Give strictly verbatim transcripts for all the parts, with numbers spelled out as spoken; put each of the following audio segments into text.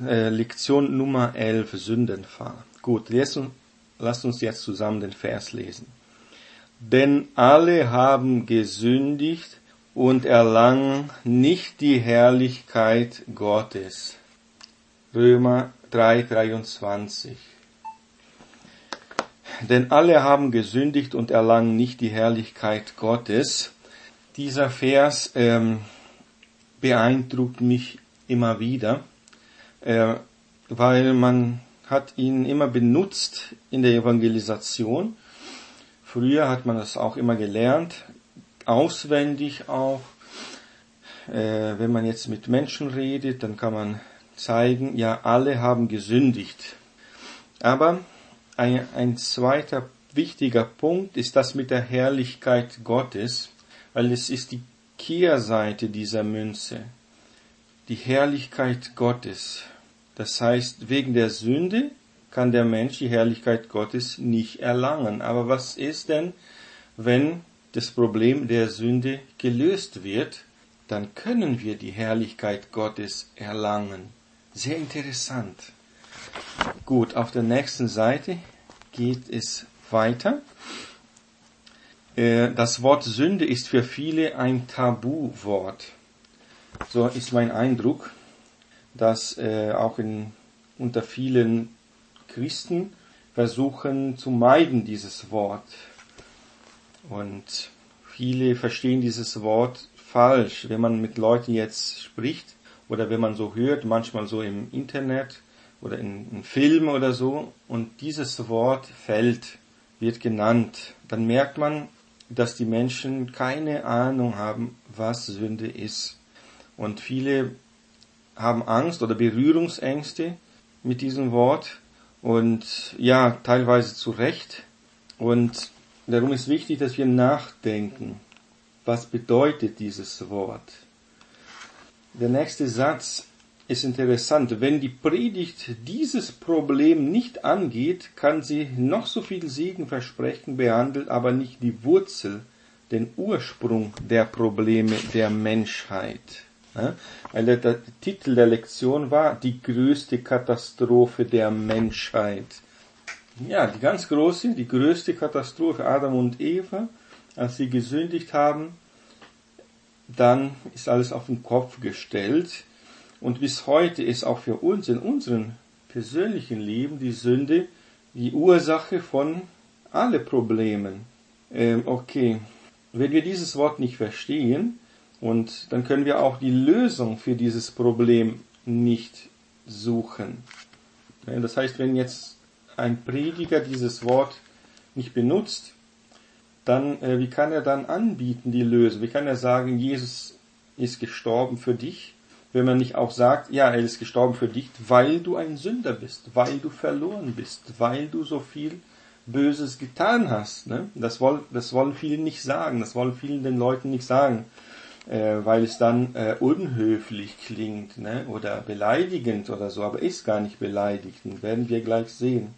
äh, Lektion Nummer elf, Sündenfall. Gut, jetzt, lasst uns jetzt zusammen den Vers lesen. Denn alle haben gesündigt und erlangen nicht die Herrlichkeit Gottes. Römer drei, dreiundzwanzig. Denn alle haben gesündigt und erlangen nicht die Herrlichkeit Gottes. Dieser Vers ähm, beeindruckt mich immer wieder, äh, weil man hat ihn immer benutzt in der Evangelisation. Früher hat man das auch immer gelernt, auswendig auch. Äh, wenn man jetzt mit Menschen redet, dann kann man zeigen, ja, alle haben gesündigt. Aber ein, ein zweiter wichtiger Punkt ist das mit der Herrlichkeit Gottes, weil es ist die Kehrseite dieser Münze. Die Herrlichkeit Gottes. Das heißt, wegen der Sünde kann der Mensch die Herrlichkeit Gottes nicht erlangen. Aber was ist denn, wenn das Problem der Sünde gelöst wird? Dann können wir die Herrlichkeit Gottes erlangen. Sehr interessant. Gut, auf der nächsten Seite geht es weiter. Das Wort Sünde ist für viele ein Tabuwort. So ist mein Eindruck, dass auch in, unter vielen Christen versuchen zu meiden dieses Wort. Und viele verstehen dieses Wort falsch, wenn man mit Leuten jetzt spricht oder wenn man so hört, manchmal so im Internet oder in, in Filmen oder so, und dieses Wort fällt, wird genannt, dann merkt man, dass die Menschen keine Ahnung haben, was Sünde ist. Und viele haben Angst oder Berührungsängste mit diesem Wort und ja, teilweise zu Recht. Und darum ist wichtig, dass wir nachdenken. Was bedeutet dieses Wort? Der nächste Satz ist interessant. Wenn die Predigt dieses Problem nicht angeht, kann sie noch so viel Segen versprechen, behandelt aber nicht die Wurzel, den Ursprung der Probleme der Menschheit. Ja, weil der, der Titel der Lektion war die größte Katastrophe der Menschheit. Ja, die ganz große, die größte Katastrophe Adam und Eva, als sie gesündigt haben, dann ist alles auf den Kopf gestellt. Und bis heute ist auch für uns in unserem persönlichen Leben die Sünde die Ursache von alle Problemen. Ähm, okay, wenn wir dieses Wort nicht verstehen, und dann können wir auch die Lösung für dieses Problem nicht suchen. Das heißt, wenn jetzt ein Prediger dieses Wort nicht benutzt, dann, äh, wie kann er dann anbieten die Lösung? Wie kann er sagen, Jesus ist gestorben für dich, wenn man nicht auch sagt, ja, er ist gestorben für dich, weil du ein Sünder bist, weil du verloren bist, weil du so viel Böses getan hast. Ne? Das, wollen, das wollen viele nicht sagen, das wollen viele den Leuten nicht sagen. Äh, weil es dann äh, unhöflich klingt, ne? Oder beleidigend oder so, aber ist gar nicht beleidigend, werden wir gleich sehen.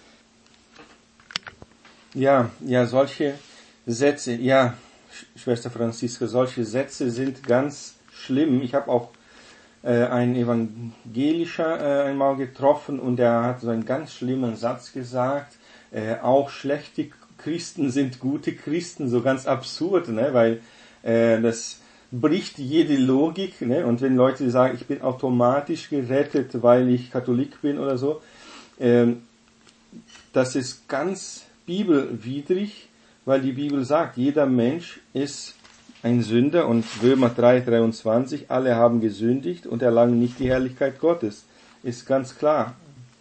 Ja, ja, solche Sätze, ja, Schwester Franziska, solche Sätze sind ganz schlimm. Ich habe auch äh, einen Evangelischer äh, einmal getroffen und der hat so einen ganz schlimmen Satz gesagt, äh, auch schlechte Christen sind gute Christen, so ganz absurd, ne? Weil äh, das bricht jede Logik, ne? Und wenn Leute sagen, ich bin automatisch gerettet, weil ich Katholik bin oder so, ähm, das ist ganz bibelwidrig, weil die Bibel sagt, jeder Mensch ist ein Sünder und Römer drei, dreiundzwanzig, alle haben gesündigt und erlangen nicht die Herrlichkeit Gottes. Ist ganz klar.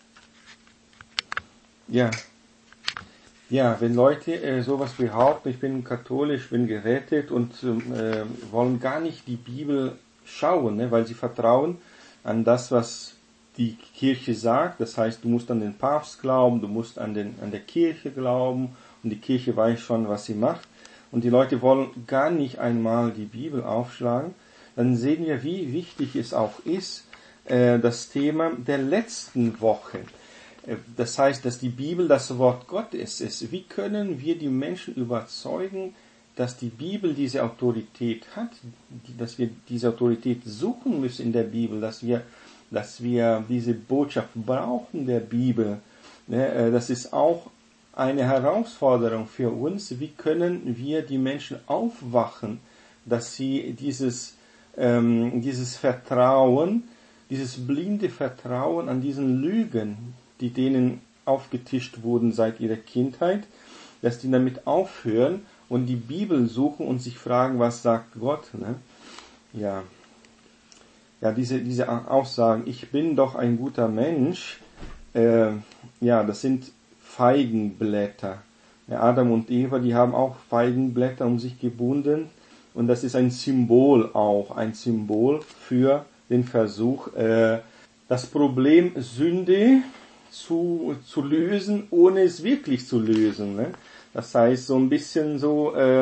Ja. Ja, wenn Leute äh, sowas behaupten, ich bin katholisch, bin gerettet und äh, wollen gar nicht die Bibel schauen, ne, weil sie vertrauen an das, was die Kirche sagt. Das heißt, du musst an den Papst glauben, du musst an, den, an der Kirche glauben und die Kirche weiß schon, was sie macht. Und die Leute wollen gar nicht einmal die Bibel aufschlagen. Dann sehen wir, wie wichtig es auch ist, äh, das Thema der letzten Woche. Das heißt, dass die Bibel das Wort Gottes ist. Wie können wir die Menschen überzeugen, dass die Bibel diese Autorität hat, dass wir diese Autorität suchen müssen in der Bibel, dass wir dass wir diese Botschaft brauchen der Bibel. Das ist auch eine Herausforderung für uns. Wie können wir die Menschen aufwachen, dass sie dieses, ähm, dieses Vertrauen, dieses blinde Vertrauen an diesen Lügen, die denen aufgetischt wurden seit ihrer Kindheit, dass die damit aufhören und die Bibel suchen und sich fragen, was sagt Gott, ne? Ja, ja, diese, diese Aussagen, ich bin doch ein guter Mensch, äh, ja, das sind Feigenblätter. Ja, Adam und Eva, die haben auch Feigenblätter um sich gebunden und das ist ein Symbol auch, ein Symbol für den Versuch, äh, das Problem Sünde zu, zu lösen, ohne es wirklich zu lösen, ne? Das heißt, so ein bisschen so äh,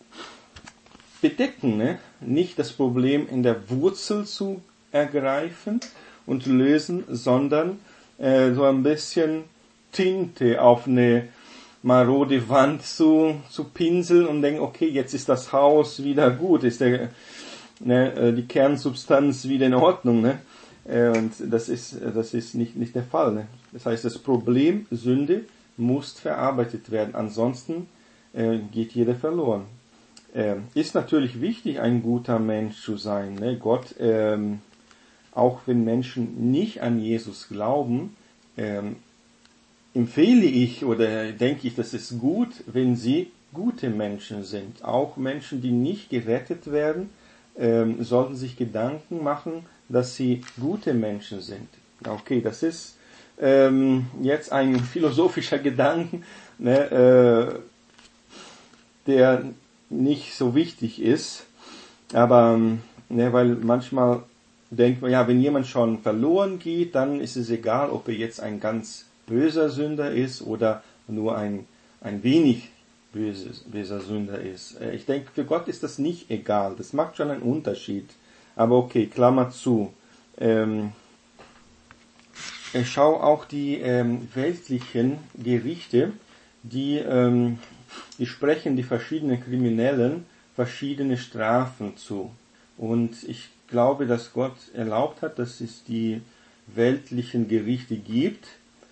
bedecken, ne? Nicht das Problem in der Wurzel zu ergreifen und lösen, sondern äh, so ein bisschen Tinte auf eine marode Wand zu, zu pinseln und denken, okay, jetzt ist das Haus wieder gut, ist der, ne, die Kernsubstanz wieder in Ordnung, ne? Und das ist, das ist nicht, nicht der Fall, ne? Das heißt, das Problem Sünde muss verarbeitet werden, ansonsten äh, geht jeder verloren. Äh, ist natürlich wichtig, ein guter Mensch zu sein, ne? Gott, ähm, auch wenn Menschen nicht an Jesus glauben, ähm, empfehle ich oder denke ich, das ist gut, wenn sie gute Menschen sind. Auch Menschen, die nicht gerettet werden, ähm, sollten sich Gedanken machen, dass sie gute Menschen sind. Okay, das ist ähm, jetzt ein philosophischer Gedanke, ne, äh, der nicht so wichtig ist, aber ne, weil manchmal denkt man, ja, wenn jemand schon verloren geht, dann ist es egal, ob er jetzt ein ganz böser Sünder ist oder nur ein, ein wenig böses, böser Sünder ist. Ich denke, für Gott ist das nicht egal. Das macht schon einen Unterschied. Aber okay, Klammer zu. Ähm, schau auch die ähm, weltlichen Gerichte, die, ähm, die sprechen die verschiedenen Kriminellen verschiedene Strafen zu. Und ich glaube, dass Gott erlaubt hat, dass es die weltlichen Gerichte gibt,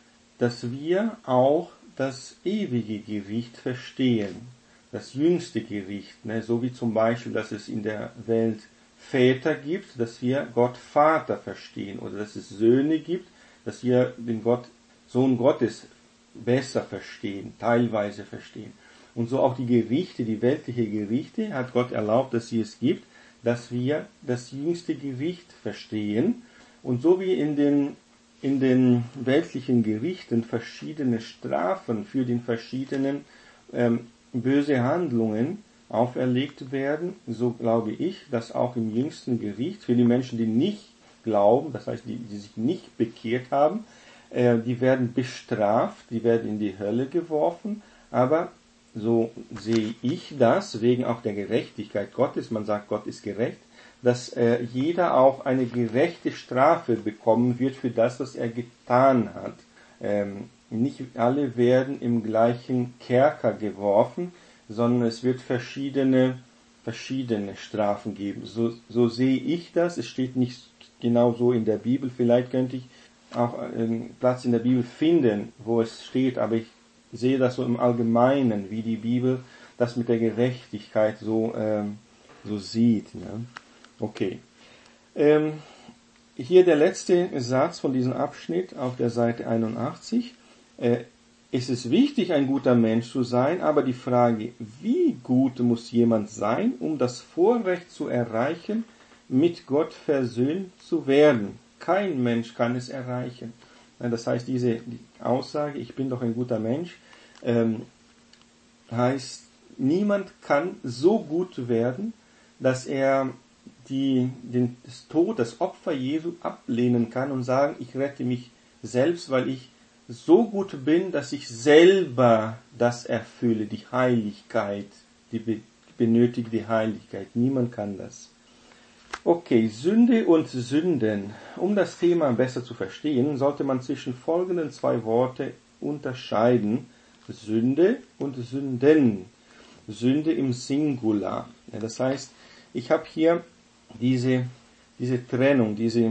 dass wir auch das ewige Gericht verstehen, das jüngste Gericht, ne? So wie zum Beispiel, dass es in der Welt Väter gibt, dass wir Gott Vater verstehen, oder dass es Söhne gibt, dass wir den Gott, Sohn Gottes besser verstehen, teilweise verstehen. Und so auch die Gerichte, die weltliche Gerichte, hat Gott erlaubt, dass sie es gibt, dass wir das jüngste Gericht verstehen. Und so wie in den in den weltlichen Gerichten verschiedene Strafen für die verschiedenen ähm, böse Handlungen auferlegt werden, so glaube ich, dass auch im jüngsten Gericht für die Menschen, die nicht glauben, das heißt, die, die sich nicht bekehrt haben, äh, die werden bestraft, die werden in die Hölle geworfen, aber so sehe ich das, wegen auch der Gerechtigkeit Gottes, man sagt, Gott ist gerecht, dass äh, jeder auch eine gerechte Strafe bekommen wird für das, was er getan hat. Ähm, nicht alle werden im gleichen Kerker geworfen, sondern es wird verschiedene, verschiedene Strafen geben. So, so sehe ich das. Es steht nicht genau so in der Bibel. Vielleicht könnte ich auch einen Platz in der Bibel finden, wo es steht, aber ich sehe das so im Allgemeinen, wie die Bibel das mit der Gerechtigkeit so, ähm, so sieht. Ne? Okay. Ähm, hier der letzte Satz von diesem Abschnitt auf der Seite einundachtzig. Äh, es ist wichtig, ein guter Mensch zu sein, aber die Frage, wie gut muss jemand sein, um das Vorrecht zu erreichen, mit Gott versöhnt zu werden? Kein Mensch kann es erreichen. Das heißt, diese Aussage, ich bin doch ein guter Mensch, ähm, heißt, niemand kann so gut werden, dass er die, den, das Tod, das Opfer Jesu ablehnen kann und sagen, ich rette mich selbst, weil ich so gut bin, dass ich selber das erfülle, die Heiligkeit, die be- benötigte Heiligkeit. Niemand kann das. Okay, Sünde und Sünden. Um das Thema besser zu verstehen, sollte man zwischen folgenden zwei Worte unterscheiden. Sünde und Sünden. Sünde im Singular. Ja, das heißt, ich habe hier diese, diese Trennung, diese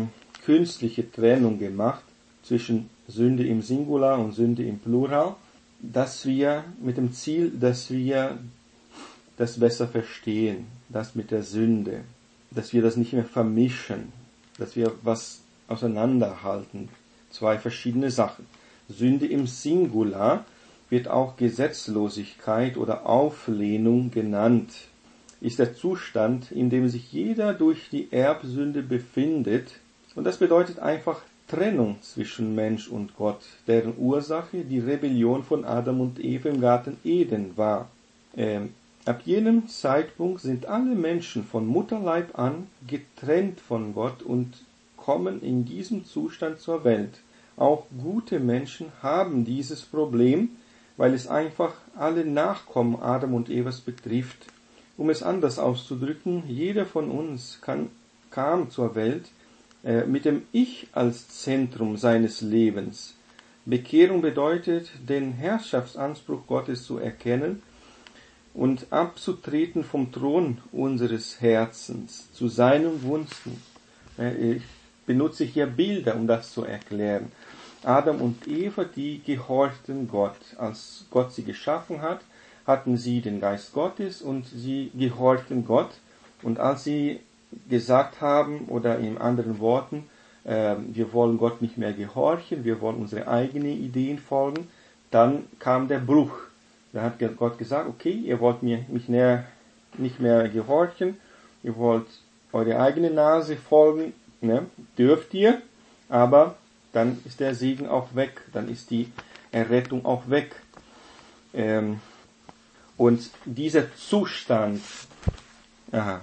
künstliche Trennung gemacht zwischen Sünde im Singular und Sünde im Plural, dass wir mit dem Ziel, dass wir das besser verstehen, das mit der Sünde, dass wir das nicht mehr vermischen, dass wir was auseinanderhalten, zwei verschiedene Sachen. Sünde im Singular wird auch Gesetzlosigkeit oder Auflehnung genannt, ist der Zustand, in dem sich jeder durch die Erbsünde befindet, und das bedeutet einfach Trennung zwischen Mensch und Gott, deren Ursache die Rebellion von Adam und Eva im Garten Eden war. Ähm, ab jenem Zeitpunkt sind alle Menschen von Mutterleib an getrennt von Gott und kommen in diesem Zustand zur Welt. Auch gute Menschen haben dieses Problem, weil es einfach alle Nachkommen Adam und Evas betrifft. Um es anders auszudrücken, jeder von uns kann, kam zur Welt äh, mit dem Ich als Zentrum seines Lebens. Bekehrung bedeutet, den Herrschaftsanspruch Gottes zu erkennen und abzutreten vom Thron unseres Herzens zu seinen Gunsten. Äh, ich benutze hier Bilder, um das zu erklären. Adam und Eva, die gehorchten Gott. Als Gott sie geschaffen hat, hatten sie den Geist Gottes und sie gehorchten Gott. Und als sie gesagt haben, oder in anderen Worten, äh, wir wollen Gott nicht mehr gehorchen, wir wollen unsere eigenen Ideen folgen, dann kam der Bruch. Da hat Gott gesagt, okay, ihr wollt mir mich näher, nicht mehr gehorchen, ihr wollt eure eigene Nase folgen, ne? Dürft ihr, aber dann ist der Segen auch weg, dann ist die Errettung auch weg. Ähm, und dieser Zustand, aha,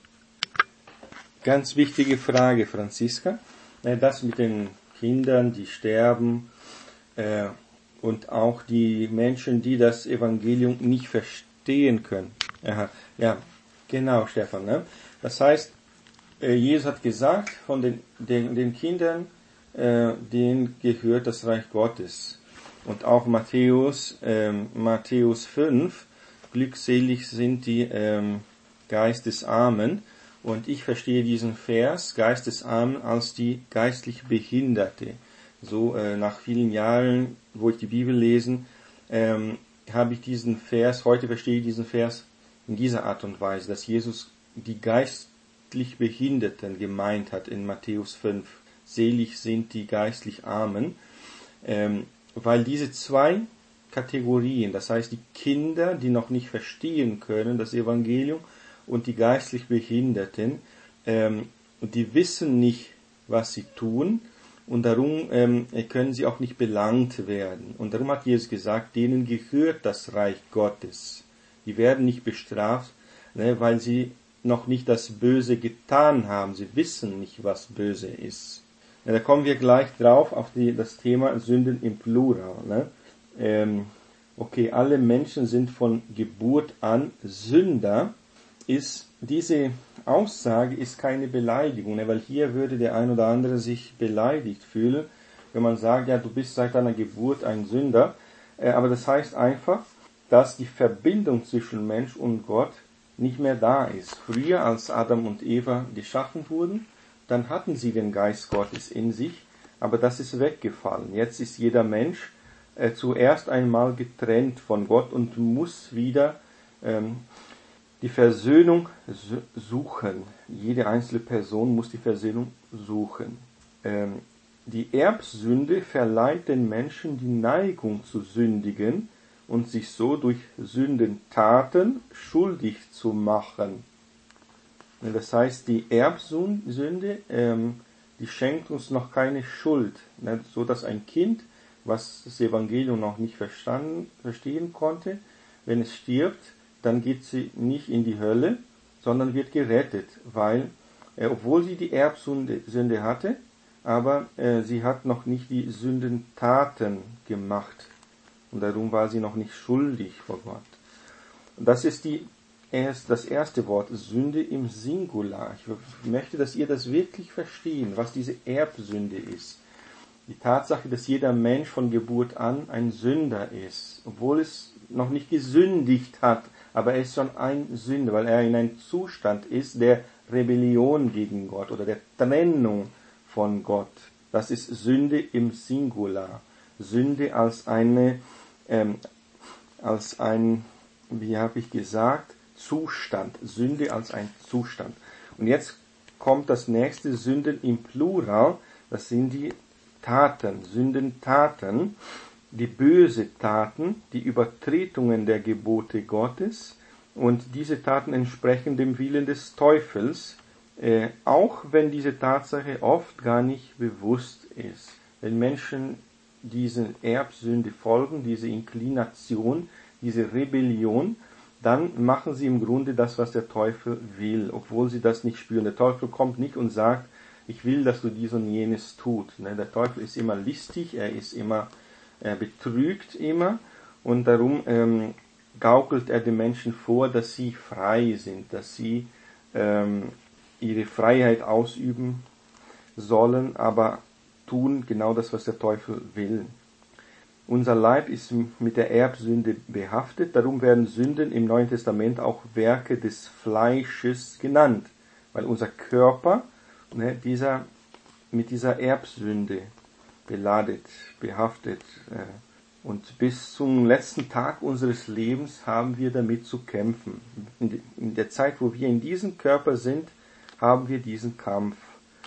ganz wichtige Frage, Franziska, das mit den Kindern, die sterben, äh, und auch die Menschen, die das Evangelium nicht verstehen können. Aha, ja, genau, Stefan. Ne? Das heißt, äh, Jesus hat gesagt, von den, den, den Kindern, äh, denen gehört das Reich Gottes. Und auch Matthäus, ähm, Matthäus fünf, glückselig sind die ähm, Geistesarmen. Und ich verstehe diesen Vers, Geistesarmen, als die geistlich Behinderte. So äh, nach vielen Jahren, wo ich die Bibel lese, ähm, habe ich diesen Vers, heute verstehe ich diesen Vers in dieser Art und Weise, dass Jesus die geistlich Behinderten gemeint hat in Matthäus fünf. Selig sind die geistlich Armen, ähm, weil diese zwei Kategorien, das heißt die Kinder, die noch nicht verstehen können, das Evangelium, und die geistlich Behinderten, ähm, die wissen nicht, was sie tun, und darum ähm, können sie auch nicht belangt werden. Und darum hat Jesus gesagt, denen gehört das Reich Gottes. Die werden nicht bestraft, ne, weil sie noch nicht das Böse getan haben. Sie wissen nicht, was böse ist. Ja, da kommen wir gleich drauf auf die, das Thema Sünden im Plural. Ne? Ähm, okay, alle Menschen sind von Geburt an Sünder. Ist diese Aussage ist keine Beleidigung, ne? Weil hier würde der ein oder andere sich beleidigt fühlen, wenn man sagt, ja, du bist seit deiner Geburt ein Sünder. Äh, aber das heißt einfach, dass die Verbindung zwischen Mensch und Gott nicht mehr da ist. Früher, als Adam und Eva geschaffen wurden, dann hatten sie den Geist Gottes in sich, aber das ist weggefallen. Jetzt ist jeder Mensch äh, zuerst einmal getrennt von Gott und muss wieder ähm, die Versöhnung suchen. Jede einzelne Person muss die Versöhnung suchen. Ähm, die Erbsünde verleiht den Menschen die Neigung zu sündigen und sich so durch Sündentaten schuldig zu machen. Das heißt, die Erbsünde, ähm, die schenkt uns noch keine Schuld, ne? So dass ein Kind, was das Evangelium noch nicht verstanden, verstehen konnte, wenn es stirbt, dann geht sie nicht in die Hölle, sondern wird gerettet, weil, äh, obwohl sie die Erbsünde Sünde hatte, aber äh, sie hat noch nicht die Sündentaten gemacht. Und darum war sie noch nicht schuldig vor Gott. Und das ist die, erst, das erste Wort, Sünde im Singular. Ich möchte, dass ihr das wirklich verstehen, was diese Erbsünde ist. Die Tatsache, dass jeder Mensch von Geburt an ein Sünder ist, obwohl es noch nicht gesündigt hat, aber er ist schon ein Sünder, weil er in einem Zustand ist der Rebellion gegen Gott oder der Trennung von Gott. Das ist Sünde im Singular. Sünde als eine, ähm, als ein, wie habe ich gesagt, Zustand. Sünde als ein Zustand. Und jetzt kommt das nächste, Sünden im Plural. Das sind die Taten, Sündentaten, die böse Taten, die Übertretungen der Gebote Gottes. Und diese Taten entsprechen dem Willen des Teufels, äh, auch wenn diese Tatsache oft gar nicht bewusst ist. Wenn Menschen diese Erbsünde folgen, diese Inklination, diese Rebellion, dann machen sie im Grunde das, was der Teufel will, obwohl sie das nicht spüren. Der Teufel kommt nicht und sagt, ich will, dass du dies und jenes tut. Der Teufel ist immer listig, er ist immer, er betrügt immer und darum ähm, gaukelt er den Menschen vor, dass sie frei sind, dass sie ähm, ihre Freiheit ausüben sollen, aber tun genau das, was der Teufel will. Unser Leib ist mit der Erbsünde behaftet, darum werden Sünden im Neuen Testament auch Werke des Fleisches genannt, weil unser Körper ne, dieser, mit dieser Erbsünde beladet, behaftet äh, und bis zum letzten Tag unseres Lebens haben wir damit zu kämpfen. In der Zeit, wo wir in diesem Körper sind, haben wir diesen Kampf.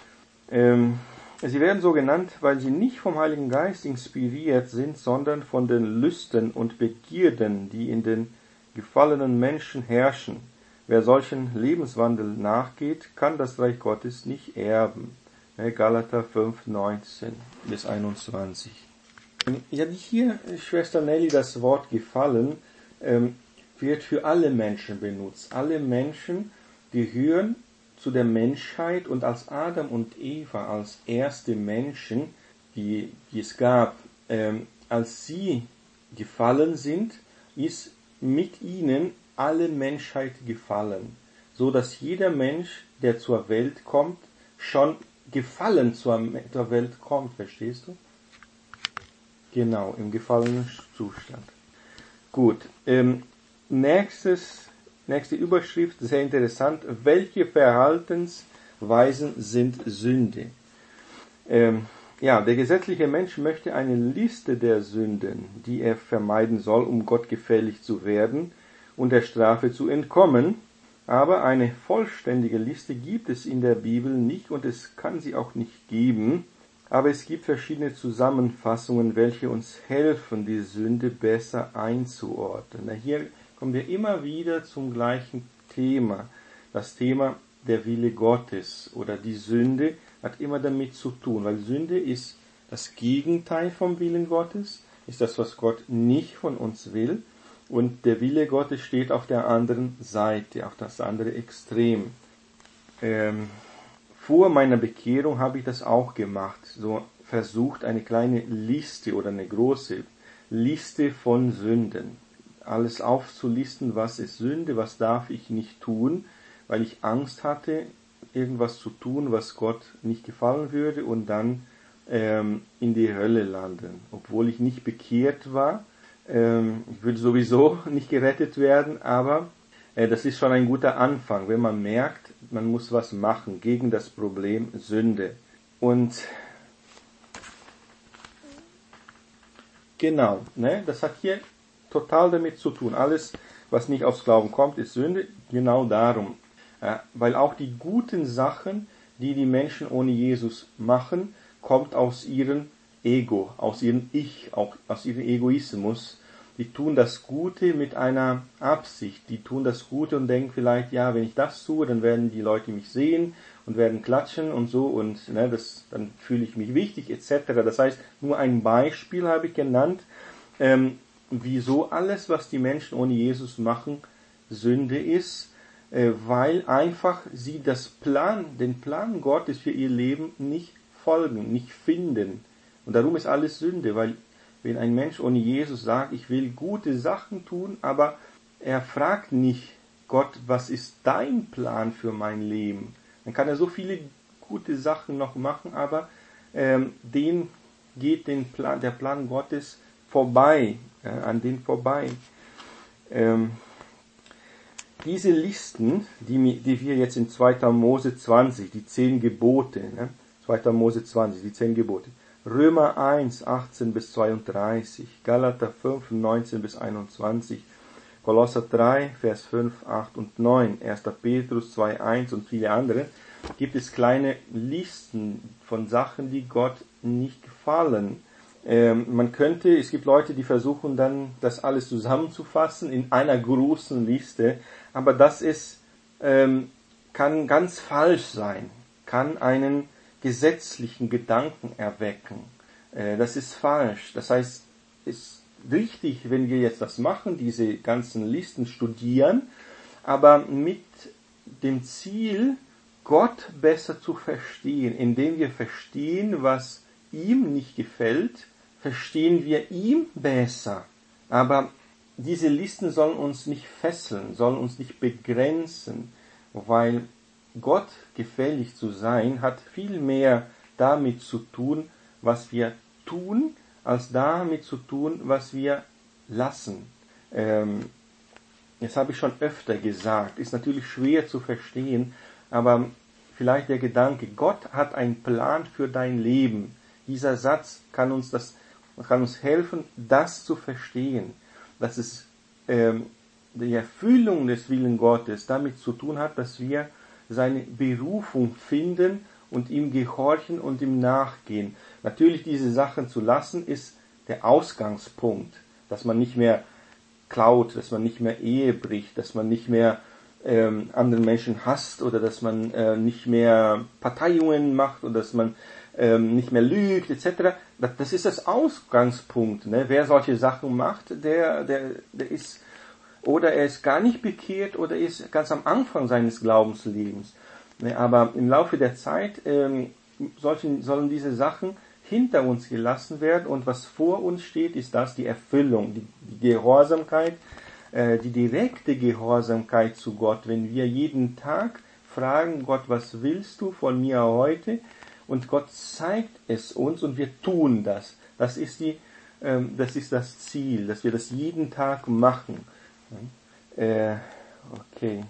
Ähm, Sie werden so genannt, weil sie nicht vom Heiligen Geist inspiriert sind, sondern von den Lüsten und Begierden, die in den gefallenen Menschen herrschen. Wer solchen Lebenswandel nachgeht, kann das Reich Gottes nicht erben. Galater fünf, neunzehn bis einundzwanzig. Ja, hier, Schwester Nelly, das Wort gefallen ähm, wird für alle Menschen benutzt. Alle Menschen gehören zu der Menschheit und als Adam und Eva, als erste Menschen, die, die es gab, ähm, als sie gefallen sind, ist mit ihnen alle Menschheit gefallen, so dass jeder Mensch, der zur Welt kommt, schon gefallen zur, zur Welt kommt, verstehst du? Genau, im gefallenen Zustand. Gut, ähm, nächstes Nächste Überschrift, sehr interessant. Welche Verhaltensweisen sind Sünde? Ähm, ja, der gesetzliche Mensch möchte eine Liste der Sünden, die er vermeiden soll, um Gott gefällig zu werden und der Strafe zu entkommen. Aber eine vollständige Liste gibt es in der Bibel nicht und es kann sie auch nicht geben. Aber es gibt verschiedene Zusammenfassungen, welche uns helfen, die Sünde besser einzuordnen. Na, hier kommen wir immer wieder zum gleichen Thema. Das Thema der Wille Gottes oder die Sünde hat immer damit zu tun, weil Sünde ist das Gegenteil vom Willen Gottes, ist das, was Gott nicht von uns will, und der Wille Gottes steht auf der anderen Seite, auf das andere Extrem. Ähm, vor meiner Bekehrung habe ich das auch gemacht, so versucht eine kleine Liste oder eine große Liste von Sünden. Alles aufzulisten, was ist Sünde, was darf ich nicht tun, weil ich Angst hatte, irgendwas zu tun, was Gott nicht gefallen würde und dann ähm, in die Hölle landen. Obwohl ich nicht bekehrt war, ähm, ich würde sowieso nicht gerettet werden, aber äh, das ist schon ein guter Anfang, wenn man merkt, man muss was machen gegen das Problem Sünde. Und genau, ne, das hat hier total damit zu tun. Alles, was nicht aus Glauben kommt, ist Sünde. Genau darum. Ja, weil auch die guten Sachen, die die Menschen ohne Jesus machen, kommt aus ihrem Ego, aus ihrem Ich, auch aus ihrem Egoismus. Die tun das Gute mit einer Absicht. Die tun das Gute und denken vielleicht, ja, wenn ich das tue, dann werden die Leute mich sehen und werden klatschen und so und ne, das, dann fühle ich mich wichtig et cetera. Das heißt, nur ein Beispiel habe ich genannt. Ähm, Wieso alles, was die Menschen ohne Jesus machen, Sünde ist, äh, weil einfach sie das Plan, den Plan Gottes für ihr Leben nicht folgen, nicht finden. Und darum ist alles Sünde, weil wenn ein Mensch ohne Jesus sagt, ich will gute Sachen tun, aber er fragt nicht Gott, was ist dein Plan für mein Leben? Dann kann er so viele gute Sachen noch machen, aber ähm, den geht den Plan, der Plan Gottes vorbei, ja, an den vorbei. Ähm, diese Listen, die, die wir jetzt in zweiter Mose zwanzig, die zehn Gebote, ne, zweiter Mose zwanzig, die zehn Gebote. Römer eins, achtzehn bis zweiunddreißig, Galater fünf, neunzehn bis einundzwanzig, Kolosser drei, Vers fünf, acht und neun, erster Petrus zwei, eins und viele andere, gibt es kleine Listen von Sachen, die Gott nicht gefallen. Ähm, man könnte, es gibt Leute, die versuchen dann, das alles zusammenzufassen in einer großen Liste, aber das ist, ähm, kann ganz falsch sein, kann einen gesetzlichen Gedanken erwecken. Äh, das ist falsch. Das heißt, es ist richtig, wenn wir jetzt das machen, diese ganzen Listen studieren, aber mit dem Ziel, Gott besser zu verstehen. Indem wir verstehen, was ihm nicht gefällt, verstehen wir ihm besser. Aber diese Listen sollen uns nicht fesseln, sollen uns nicht begrenzen, weil Gott gefällig zu sein, hat viel mehr damit zu tun, was wir tun, als damit zu tun, was wir lassen. Ähm, das habe ich schon öfter gesagt, ist natürlich schwer zu verstehen, aber vielleicht der Gedanke, Gott hat einen Plan für dein Leben. Dieser Satz kann uns das, kann uns helfen, das zu verstehen, dass es ähm, die Erfüllung des Willens Gottes damit zu tun hat, dass wir seine Berufung finden und ihm gehorchen und ihm nachgehen. Natürlich diese Sachen zu lassen, ist der Ausgangspunkt, dass man nicht mehr klaut, dass man nicht mehr Ehe bricht, dass man nicht mehr ähm, anderen Menschen hasst oder dass man äh, nicht mehr Parteiungen macht oder dass man ähm, nicht mehr lügt et cetera. Das, das ist das Ausgangspunkt. Ne? Wer solche Sachen macht, der, der, der ist oder er ist gar nicht bekehrt oder ist ganz am Anfang seines Glaubenslebens. Ne? Aber im Laufe der Zeit ähm, solchen, sollen diese Sachen hinter uns gelassen werden und was vor uns steht, ist das die Erfüllung, die, die Gehorsamkeit, äh, die direkte Gehorsamkeit zu Gott. Wenn wir jeden Tag fragen, Gott, was willst du von mir heute? Und Gott zeigt es uns und wir tun das. Das ist die, ähm, das ist das Ziel, dass wir das jeden Tag machen. Äh, okay.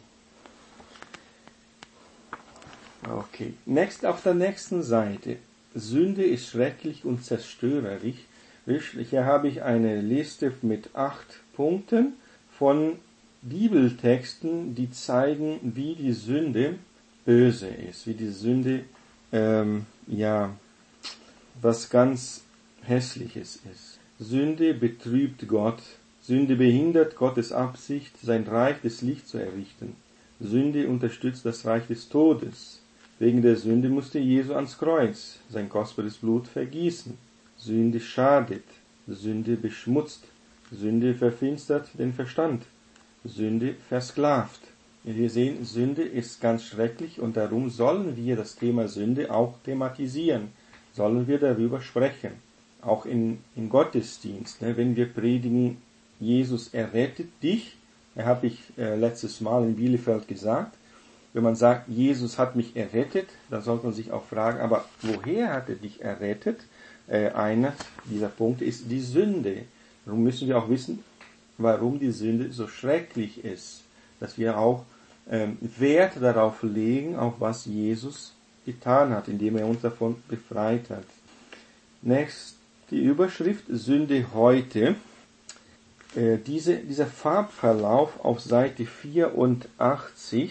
Okay. Next, auf der nächsten Seite. Sünde ist schrecklich und zerstörerisch. Hier habe ich eine Liste mit acht Punkten von Bibeltexten, die zeigen, wie die Sünde böse ist, wie die Sünde ähm, ja was ganz Hässliches ist. Sünde betrübt Gott. Sünde behindert Gottes Absicht, sein Reich des Lichts zu errichten. Sünde unterstützt das Reich des Todes. Wegen der Sünde musste Jesu ans Kreuz sein kostbares Blut vergießen. Sünde schadet. Sünde beschmutzt. Sünde verfinstert den Verstand. Sünde versklavt. Wir sehen, Sünde ist ganz schrecklich und darum sollen wir das Thema Sünde auch thematisieren. Sollen wir darüber sprechen. Auch in, im Gottesdienst, ne, wenn wir predigen, Jesus errettet dich, das habe ich äh, letztes Mal in Bielefeld gesagt, wenn man sagt, Jesus hat mich errettet, dann sollte man sich auch fragen, aber woher hat er dich errettet? Äh, einer dieser Punkte ist die Sünde. Darum müssen wir auch wissen, warum die Sünde so schrecklich ist, dass wir auch ähm, Wert darauf legen, auf was Jesus getan hat, indem er uns davon befreit hat. Nächst die Überschrift Sünde heute. Äh, diese, dieser Farbverlauf auf Seite vierundachtzig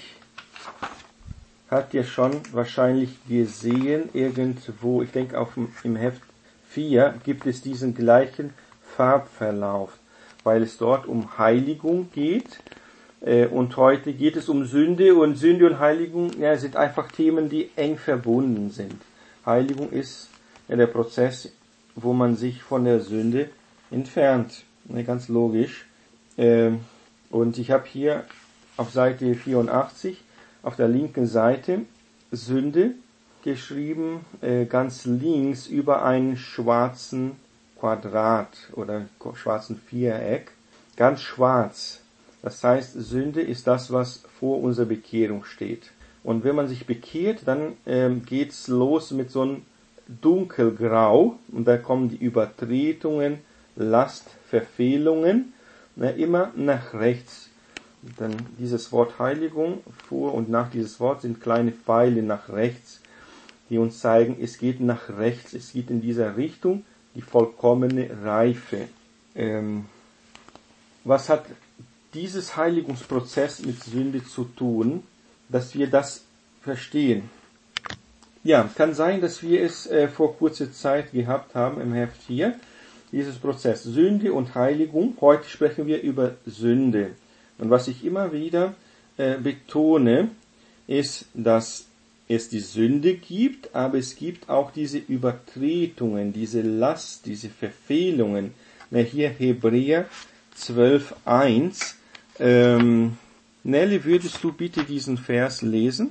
habt ihr schon wahrscheinlich gesehen irgendwo, ich denke auf dem, im Heft vier gibt es diesen gleichen Farbverlauf, weil es dort um Heiligung geht äh, und heute geht es um Sünde und Sünde und Heiligung ja, sind einfach Themen, die eng verbunden sind. Heiligung ist ja der Prozess, wo man sich von der Sünde entfernt. Ne, ganz logisch. Ähm, und ich habe hier auf Seite vierundachtzig auf der linken Seite Sünde geschrieben, äh, ganz links über einen schwarzen Quadrat oder schwarzen Viereck, ganz schwarz. Das heißt, Sünde ist das, was vor unserer Bekehrung steht. Und wenn man sich bekehrt, dann ähm, geht's los mit so einem dunkelgrau und da kommen die Übertretungen, Last, Verfehlungen, na, immer nach rechts. Dann dieses Wort Heiligung, vor und nach dieses Wort sind kleine Pfeile nach rechts. die uns zeigen, es geht nach rechts, es geht in dieser Richtung, die vollkommene Reife. Ähm, was hat dieses Heiligungsprozess mit Sünde zu tun, dass wir das verstehen? Ja, kann sein, dass wir es äh, vor kurzer Zeit gehabt haben im Heft vier, dieses Prozess Sünde und Heiligung. Heute sprechen wir über Sünde. Und was ich immer wieder äh, betone, ist, dass es die Sünde gibt, aber es gibt auch diese Übertretungen, diese Last, diese Verfehlungen. Na, hier Hebräer zwölf eins. Ähm, Nelly, würdest du bitte diesen Vers lesen?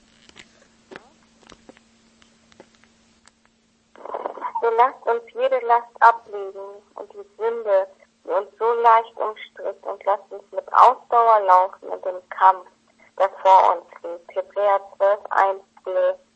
So lasst uns jede Last ablegen und die Sünde, die uns so leicht umstrickt, und lasst uns mit Ausdauer laufen in dem Kampf, der vor uns liegt. Hebräer zwölf eins b.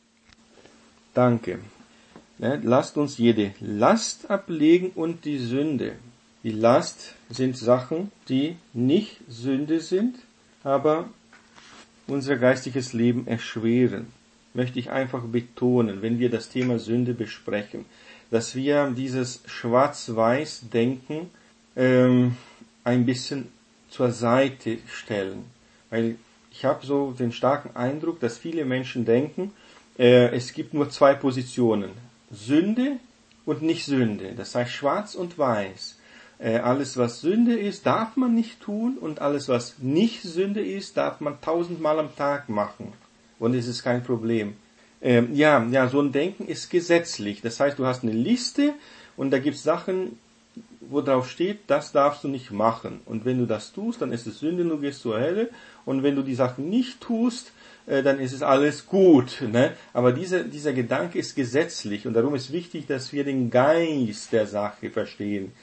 Danke. Ja, lasst uns jede Last ablegen und die Sünde. Die Last sind Sachen, die nicht Sünde sind, aber unser geistiges Leben erschweren. Möchte ich einfach betonen, wenn wir das Thema Sünde besprechen, dass wir dieses Schwarz-Weiß-Denken ähm, ein bisschen zur Seite stellen. Weil ich habe so den starken Eindruck, dass viele Menschen denken, äh, es gibt nur zwei Positionen, Sünde und nicht Sünde. Das heißt schwarz und weiß. Äh, alles, was Sünde ist, darf man nicht tun, und alles, was nicht Sünde ist, darf man tausendmal am Tag machen. Und es ist kein Problem. Ähm, ja, ja, so ein Denken ist gesetzlich. Das heißt, du hast eine Liste und da gibt es Sachen, wo drauf steht, das darfst du nicht machen. Und wenn du das tust, dann ist es Sünde, du gehst zur Hölle. Und wenn du die Sachen nicht tust, äh, dann ist es alles gut. Ne? Aber dieser, dieser Gedanke ist gesetzlich, und darum ist wichtig, dass wir den Geist der Sache verstehen.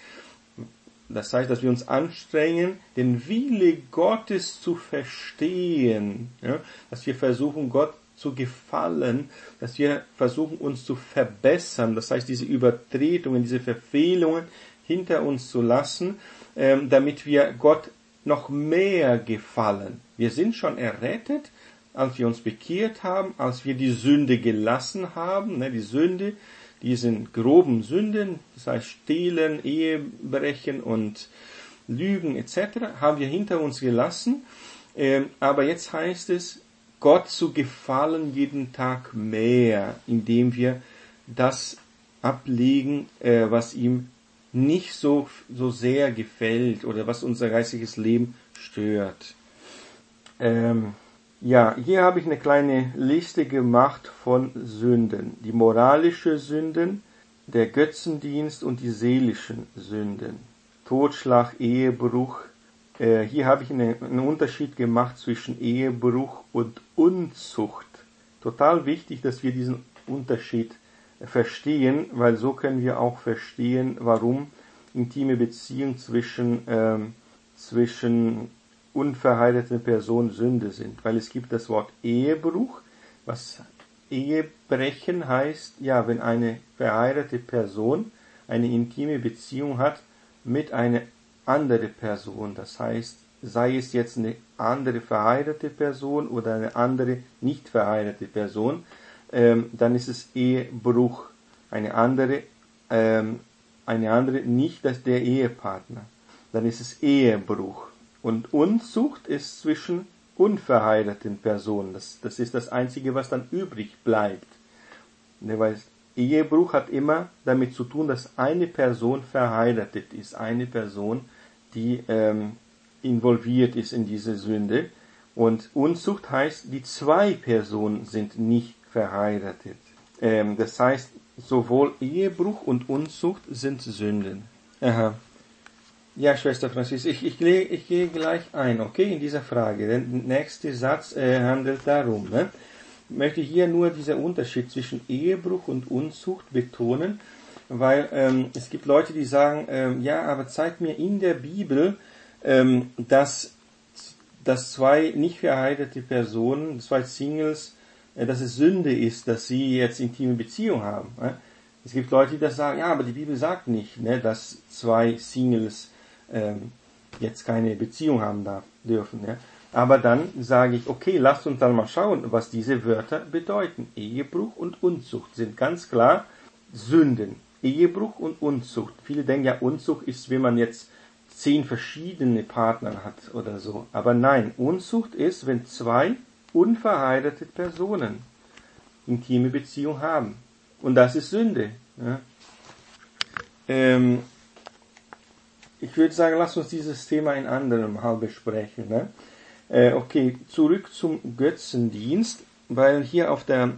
Das heißt, dass wir uns anstrengen, den Wille Gottes zu verstehen. Ja? Dass wir versuchen, Gott zu gefallen, dass wir versuchen, uns zu verbessern. Das heißt, diese Übertretungen, diese Verfehlungen hinter uns zu lassen, ähm, damit wir Gott noch mehr gefallen. Wir sind schon errettet, als wir uns bekehrt haben, als wir die Sünde gelassen haben. Ne? Die Sünde, diesen groben Sünden, das heißt Stehlen, Ehebrechen und Lügen et cetera, haben wir hinter uns gelassen. Ähm, aber jetzt heißt es, Gott zu gefallen jeden Tag mehr, indem wir das ablegen, äh, was ihm nicht so, so sehr gefällt oder was unser geistiges Leben stört. Ähm, ja, hier habe ich eine kleine Liste gemacht von Sünden. Die moralische Sünden, der Götzendienst und die seelischen Sünden. Totschlag, Ehebruch. Äh, hier habe ich eine, einen Unterschied gemacht zwischen Ehebruch und Unzucht. Total wichtig, dass wir diesen Unterschied verstehen, weil so können wir auch verstehen, warum intime Beziehungen zwischen, ähm, zwischen unverheirateten Personen Sünde sind. Weil es gibt das Wort Ehebruch, was Ehebrechen heißt, ja, wenn eine verheiratete Person eine intime Beziehung hat mit einer anderen Person. Das heißt, sei es jetzt eine andere verheiratete Person oder eine andere nicht verheiratete Person, ähm, dann ist es Ehebruch. Eine andere, ähm, eine andere nicht als der Ehepartner. Dann ist es Ehebruch. Und Unzucht ist zwischen unverheirateten Personen. Das, das ist das Einzige, was dann übrig bleibt. Ne, weil Ehebruch hat immer damit zu tun, dass eine Person verheiratet ist. Eine Person, die ähm, involviert ist in diese Sünde. Und Unzucht heißt, die zwei Personen sind nicht verheiratet. Ähm, das heißt, sowohl Ehebruch und Unzucht sind Sünden. Aha. Ja, Schwester Franzis, ich, ich, ich gehe gleich ein, okay, in dieser Frage. Der nächste Satz äh, handelt darum. Ne? Ich möchte hier nur diesen Unterschied zwischen Ehebruch und Unzucht betonen, weil ähm, es gibt Leute, die sagen, ähm, ja, aber zeig mir in der Bibel, ähm, dass, dass zwei nicht verheiratete Personen, zwei Singles, äh, dass es Sünde ist, dass sie jetzt intime Beziehung haben. Ne? Es gibt Leute, die das sagen, ja, aber die Bibel sagt nicht, ne, dass zwei Singles ähm, jetzt keine Beziehung haben darf, dürfen. Ja? Aber dann sage ich, okay, lasst uns dann mal schauen, was diese Wörter bedeuten. Ehebruch und Unzucht sind ganz klar Sünden. Ehebruch und Unzucht. Viele denken ja, Unzucht ist, wenn man jetzt zehn verschiedene Partner hat oder so. Aber nein, Unzucht ist, wenn zwei unverheiratete Personen intime Beziehung haben. Und das ist Sünde. Ja. Ähm, ich würde sagen, lass uns dieses Thema in anderem Mal besprechen. Ne? Äh, okay, zurück zum Götzendienst, weil hier auf der...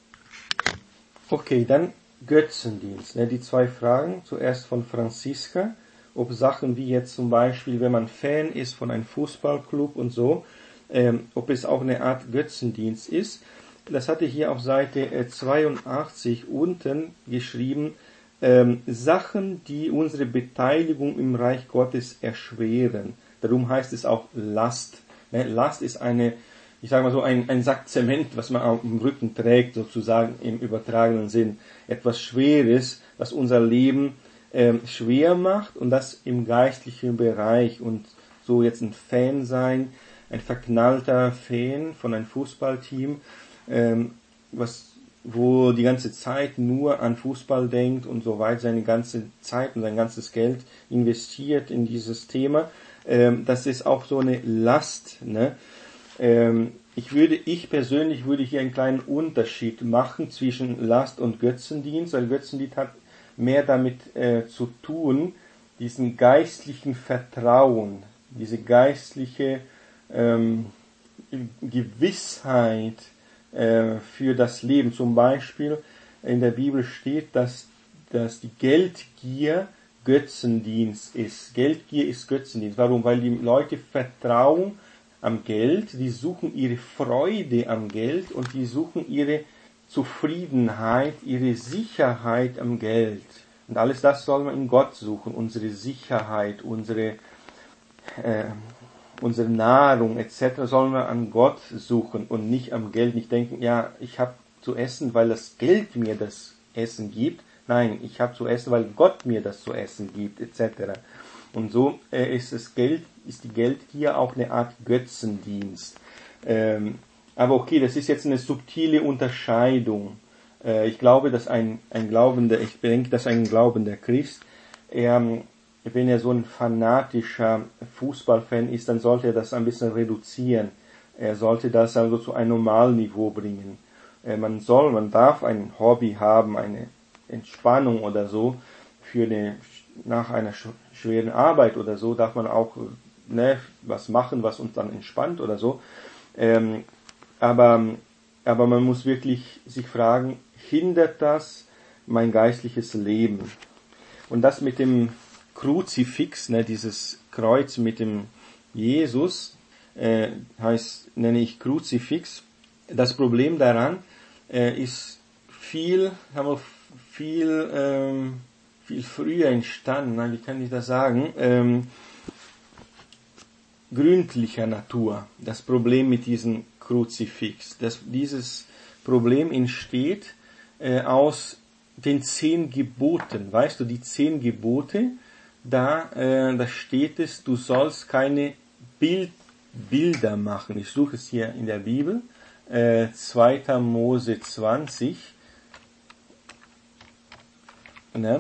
Okay, dann Götzendienst. Ne? Die zwei Fragen, zuerst von Franziska, ob Sachen wie jetzt zum Beispiel, wenn man Fan ist von einem Fußballclub und so, ähm, ob es auch eine Art Götzendienst ist. Das hatte hier auf Seite zweiundachtzig unten geschrieben, ähm, Sachen, die unsere Beteiligung im Reich Gottes erschweren. Darum heißt es auch Last. Ne? Last ist eine, ich sage mal so, ein, ein Sack Zement, was man auf dem Rücken trägt, sozusagen im übertragenen Sinn. Etwas Schweres, was unser Leben ähm, schwer macht und das im geistlichen Bereich. Und so jetzt ein Fan sein, ein verknallter Fan von einem Fußballteam, ähm, was, wo die ganze Zeit nur an Fußball denkt und so weit seine ganze Zeit und sein ganzes Geld investiert in dieses Thema, ähm, das ist auch so eine Last, ne? Ähm, ich würde, ich persönlich würde hier einen kleinen Unterschied machen zwischen Last und Götzendienst, weil Götzendienst hat mehr damit äh, zu tun, diesen geistlichen Vertrauen, diese geistliche ähm, Gewissheit äh, für das Leben. Zum Beispiel in der Bibel steht, dass, dass die Geldgier Götzendienst ist. Geldgier ist Götzendienst. Warum? Weil die Leute vertrauen am Geld, die suchen ihre Freude am Geld und die suchen ihre Zufriedenheit, ihre Sicherheit am Geld. Und alles das soll man in Gott suchen, unsere Sicherheit, unsere, äh, unsere Nahrung et cetera sollen wir an Gott suchen und nicht am Geld. Nicht denken, ja, ich habe zu essen, weil das Geld mir das Essen gibt. Nein, ich habe zu essen, weil Gott mir das zu essen gibt et cetera. Und so äh, ist das Geld, ist die Geldgier auch eine Art Götzendienst. Ähm, aber okay, das ist jetzt eine subtile Unterscheidung. Äh, ich glaube, dass ein, ein glaubender, ich denke, dass ein glaubender Christ, er, wenn er so ein fanatischer Fußballfan ist, dann sollte er das ein bisschen reduzieren. Er sollte das also zu einem Normalniveau bringen. Äh, man soll, man darf ein Hobby haben, eine Entspannung oder so, für eine, nach einer schweren Arbeit oder so, darf man auch ne, was machen, was uns dann entspannt oder so. Ähm, aber, aber man muss wirklich sich fragen, hindert das mein geistliches Leben? Und das mit dem Kruzifix, ne, dieses Kreuz mit dem Jesus, äh, heißt, nenne ich Kruzifix. Das Problem daran äh, ist viel, haben wir viel, ähm, viel früher entstanden, wie kann ich das sagen, ähm, gründlicher Natur. Das Problem mit diesem Kruzifix. Das, dieses Problem entsteht äh, aus den zehn Geboten. Weißt du, die zehn Gebote, da, äh, da steht es, du sollst keine Bild, Bilder machen. Ich suche es hier in der Bibel. Äh, zweiter Mose zwanzig. Ne?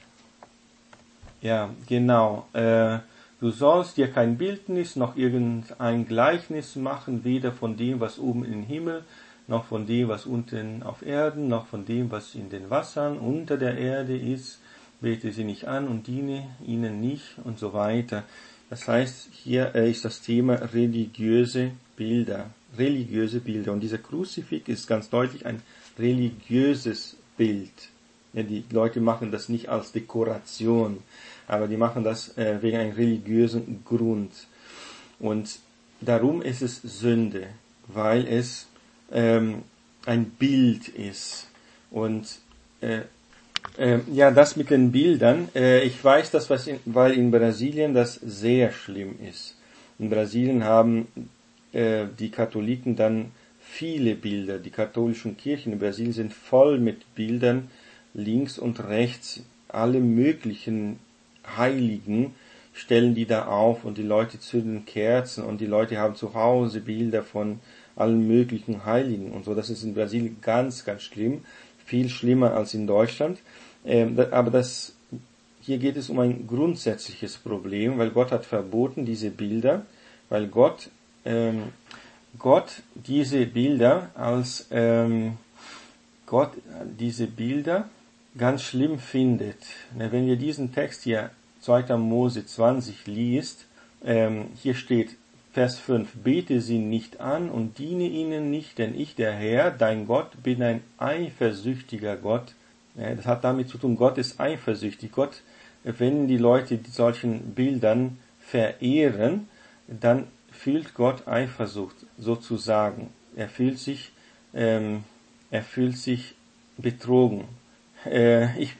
Ja, genau. Äh, du sollst dir kein Bildnis noch irgendein Gleichnis machen, weder von dem, was oben im Himmel, noch von dem, was unten auf Erden, noch von dem, was in den Wassern unter der Erde ist. Bete sie nicht an und diene ihnen nicht und so weiter. Das heißt, hier äh, ist das Thema religiöse Bilder. Religiöse Bilder. Und dieser Kruzifix ist ganz deutlich ein religiöses Bild. Ja, die Leute machen das nicht als Dekoration, aber die machen das äh, wegen einem religiösen Grund. Und darum ist es Sünde, weil es ähm, ein Bild ist. Und äh, äh, ja, das mit den Bildern, äh, ich weiß das, was in, weil in Brasilien das sehr schlimm ist. In Brasilien haben äh, die Katholiken dann viele Bilder. Die katholischen Kirchen in Brasilien sind voll mit Bildern, links und rechts, alle möglichen Heiligen, stellen die da auf und die Leute zünden Kerzen und die Leute haben zu Hause Bilder von allen möglichen Heiligen und so. Das ist in Brasilien ganz, ganz schlimm. Viel schlimmer als in Deutschland. Ähm, aber das, hier geht es um ein grundsätzliches Problem, weil Gott hat verboten diese Bilder, weil Gott, ähm, Gott diese Bilder als, ähm, Gott diese Bilder ganz schlimm findet. Wenn wir diesen Text hier, zweiter Mose zwanzig, liest, ähm, hier steht, Vers fünf, bete sie nicht an und diene ihnen nicht, denn ich, der Herr, dein Gott, bin ein eifersüchtiger Gott. Ja, das hat damit zu tun, Gott ist eifersüchtig. Gott, wenn die Leute solchen Bildern verehren, dann fühlt Gott Eifersucht, sozusagen. Er fühlt sich, ähm, er fühlt sich betrogen. Äh, ich,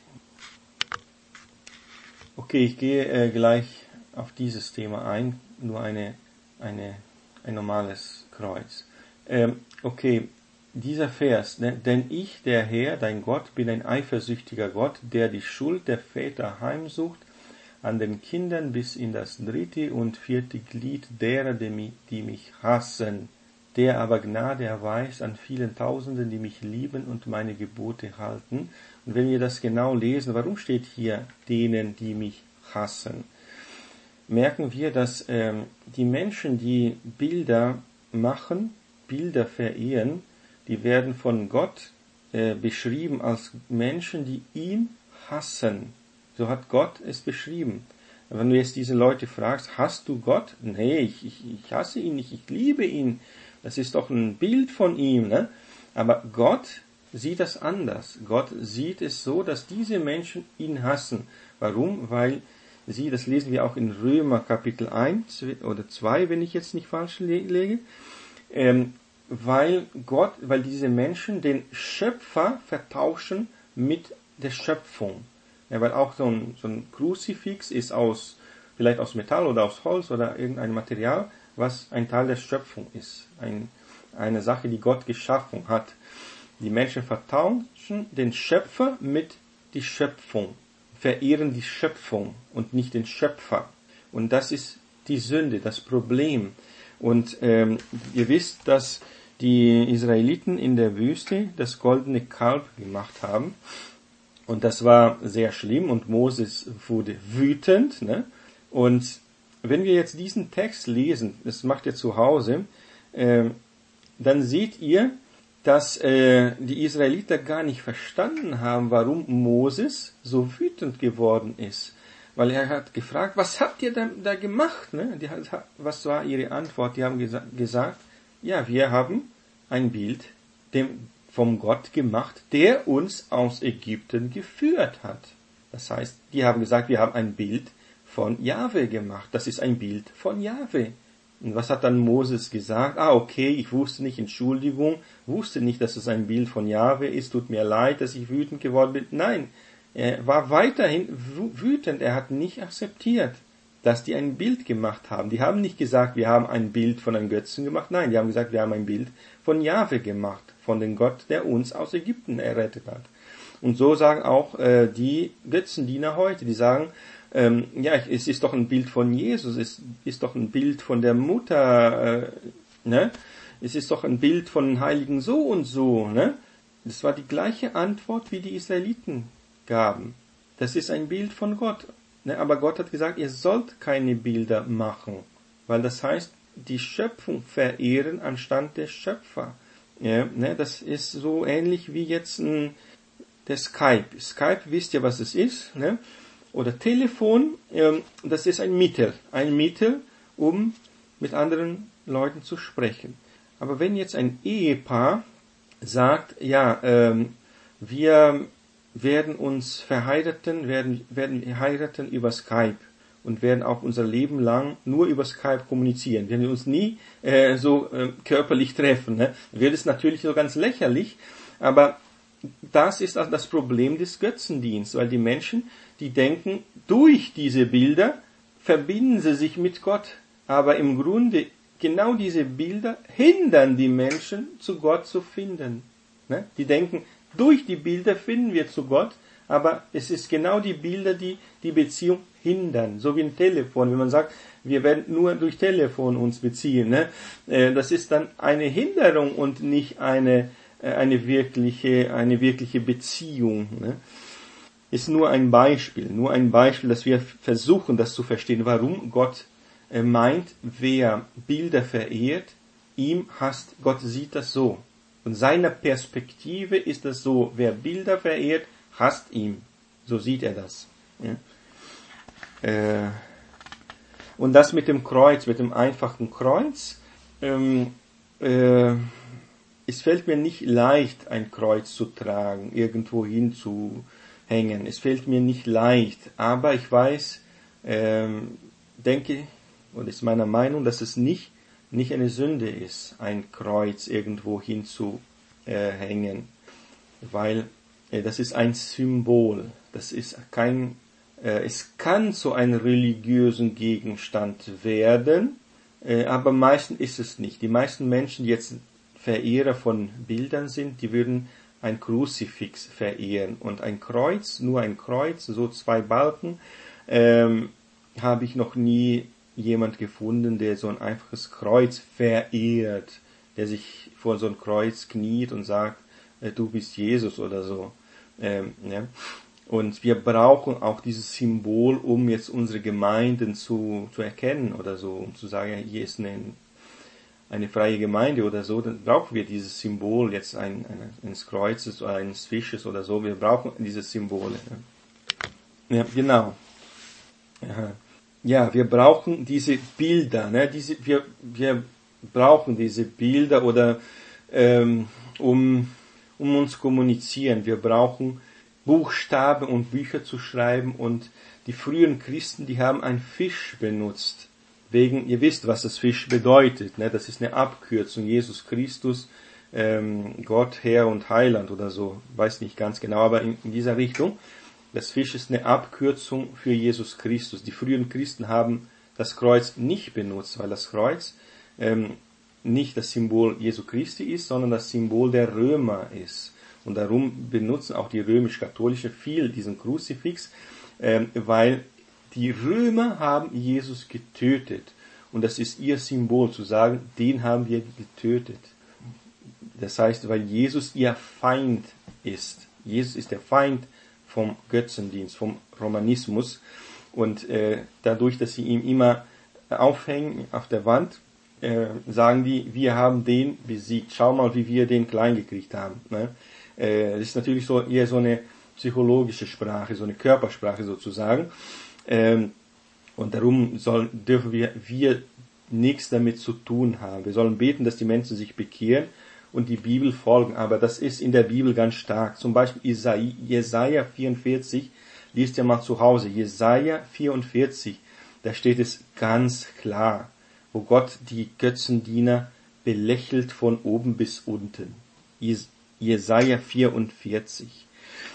okay, ich gehe äh, gleich auf dieses Thema ein, nur eine Eine, ein normales Kreuz. Ähm, okay, dieser Vers, ne? Denn ich, der Herr, dein Gott, bin ein eifersüchtiger Gott, der die Schuld der Väter heimsucht an den Kindern bis in das dritte und vierte Glied derer, die mich hassen, der aber Gnade erweist an vielen Tausenden, die mich lieben und meine Gebote halten. Und wenn wir das genau lesen, warum steht hier denen, die mich hassen? Merken wir, dass ähm, die Menschen, die Bilder machen, Bilder verehren, die werden von Gott äh, beschrieben als Menschen, die ihn hassen. So hat Gott es beschrieben. Wenn du jetzt diese Leute fragst, hast du Gott? Nee, ich, ich, ich hasse ihn nicht, ich liebe ihn. Das ist doch ein Bild von ihm. Ne? Aber Gott sieht das anders. Gott sieht es so, dass diese Menschen ihn hassen. Warum? Weil Sie, das lesen wir auch in Römer Kapitel eins oder zwei, wenn ich jetzt nicht falsch lege, ähm, weil Gott, weil diese Menschen den Schöpfer vertauschen mit der Schöpfung. Ja, weil auch so ein, so ein Kruzifix ist aus, vielleicht aus Metall oder aus Holz oder irgendein Material, was ein Teil der Schöpfung ist. Ein, eine Sache, die Gott geschaffen hat. Die Menschen vertauschen den Schöpfer mit die Schöpfung. Verehren die Schöpfung und nicht den Schöpfer. Und das ist die Sünde, das Problem. Und ähm, ihr wisst, dass die Israeliten in der Wüste das goldene Kalb gemacht haben. Und das war sehr schlimm und Moses wurde wütend. Ne? Und wenn wir jetzt diesen Text lesen, das macht ihr zu Hause, äh, dann seht ihr, dass äh, die Israeliter gar nicht verstanden haben, warum Moses so wütend geworden ist. Weil er hat gefragt, was habt ihr da, da gemacht? Ne? Die, was war ihre Antwort? Die haben gesa- gesagt, ja, wir haben ein Bild dem, vom Gott gemacht, der uns aus Ägypten geführt hat. Das heißt, die haben gesagt, wir haben ein Bild von Jahwe gemacht. Das ist ein Bild von Jahwe. Und was hat dann Moses gesagt? Ah, okay, ich wusste nicht, Entschuldigung, wusste nicht, dass es ein Bild von Jahwe ist, tut mir leid, dass ich wütend geworden bin. Nein, er war weiterhin wütend, er hat nicht akzeptiert, dass die ein Bild gemacht haben. Die haben nicht gesagt, wir haben ein Bild von einem Götzen gemacht, nein, die haben gesagt, wir haben ein Bild von Jahwe gemacht, von dem Gott, der uns aus Ägypten errettet hat. Und so sagen auch äh, die Götzendiener heute, die sagen, Ähm, ja, es ist doch ein Bild von Jesus, es ist doch ein Bild von der Mutter, äh, ne? Es ist doch ein Bild von Heiligen so und so, ne? Das war die gleiche Antwort, wie die Israeliten gaben. Das ist ein Bild von Gott, ne? Aber Gott hat gesagt, ihr sollt keine Bilder machen, weil das heißt, die Schöpfung verehren anstatt der Schöpfer. Ja, ne? Das ist so ähnlich wie jetzt ein, der Skype. Skype, wisst ihr, was es ist, ne? Oder Telefon, ähm, das ist ein Mittel, ein Mittel, um mit anderen Leuten zu sprechen. Aber wenn jetzt ein Ehepaar sagt, ja, ähm, wir werden uns verheiraten, werden, werden heiraten über Skype und werden auch unser Leben lang nur über Skype kommunizieren, werden wir uns nie äh, so äh, körperlich treffen, ne? Wird es natürlich so ganz lächerlich, aber das ist also das Problem des Götzendienstes, weil die Menschen, die denken, durch diese Bilder verbinden sie sich mit Gott. Aber im Grunde, genau diese Bilder hindern die Menschen, zu Gott zu finden. Ne? Die denken, durch die Bilder finden wir zu Gott, aber es ist genau die Bilder, die die Beziehung hindern. So wie ein Telefon, wenn man sagt, wir werden nur durch Telefon uns beziehen. Ne? Das ist dann eine Hinderung und nicht eine, eine, wirkliche, eine wirkliche Beziehung. Ne? Ist nur ein Beispiel, nur ein Beispiel, dass wir versuchen, das zu verstehen, warum Gott meint, wer Bilder verehrt, ihm hasst, Gott sieht das so. Von seiner Perspektive ist das so, wer Bilder verehrt, hasst ihm. So sieht er das. Ja. Äh, und das mit dem Kreuz, mit dem einfachen Kreuz, ähm, äh, es fällt mir nicht leicht, ein Kreuz zu tragen, irgendwo hinzuhängen. Es fällt mir nicht leicht, aber ich weiß, ähm, denke, und ist meiner Meinung, dass es nicht, nicht eine Sünde ist, ein Kreuz irgendwo hinzuhängen, weil äh, das ist ein Symbol, das ist kein, äh, es kann zu einem religiösen Gegenstand werden, äh, aber meistens ist es nicht. Die meisten Menschen, die jetzt Verehrer von Bildern sind, die würden ein Kruzifix verehren und ein Kreuz, nur ein Kreuz, so zwei Balken, ähm, habe ich noch nie jemand gefunden, der so ein einfaches Kreuz verehrt, der sich vor so ein Kreuz kniet und sagt, äh, du bist Jesus oder so. Ähm, ja. Und wir brauchen auch dieses Symbol, um jetzt unsere Gemeinden zu, zu erkennen oder so, um zu sagen, hier ist eine, eine freie Gemeinde oder so, dann brauchen wir dieses Symbol jetzt ein, ein, eines Kreuzes oder eines Fisches oder so, wir brauchen diese Symbole. Ja, ja genau. Ja. Ja, wir brauchen diese Bilder, ne? Diese, wir, wir brauchen diese Bilder oder ähm, um, um uns kommunizieren. Wir brauchen Buchstaben und Bücher zu schreiben und die frühen Christen, die haben einen Fisch benutzt. Wegen, ihr wisst, was das Fisch bedeutet, ne? Das ist eine Abkürzung, Jesus Christus, ähm, Gott, Herr und Heiland oder so, weiß nicht ganz genau, aber in, in dieser Richtung. Das Fisch ist eine Abkürzung für Jesus Christus. Die frühen Christen haben das Kreuz nicht benutzt, weil das Kreuz ähm, nicht das Symbol Jesu Christi ist, sondern das Symbol der Römer ist. Und darum benutzen auch die römisch-katholische viel diesen Kruzifix, ähm, weil die Römer haben Jesus getötet. Und das ist ihr Symbol, zu sagen, den haben wir getötet. Das heißt, weil Jesus ihr Feind ist. Jesus ist der Feind vom Götzendienst, vom Romanismus. Und äh, dadurch, dass sie ihn immer aufhängen auf der Wand, äh, sagen die, wir haben den besiegt. Schau mal, wie wir den klein gekriegt haben. Ne? Äh, das ist natürlich so eher so eine psychologische Sprache, so eine Körpersprache sozusagen. Ähm, und darum soll, dürfen wir, wir nichts damit zu tun haben. Wir sollen beten, dass die Menschen sich bekehren und die Bibel folgen, aber das ist in der Bibel ganz stark. Zum Beispiel Jesaja vierundvierzig, liest ihr mal zu Hause, Jesaja vierundvierzig, da steht es ganz klar, wo Gott die Götzendiener belächelt von oben bis unten. Jesaja vierundvierzig.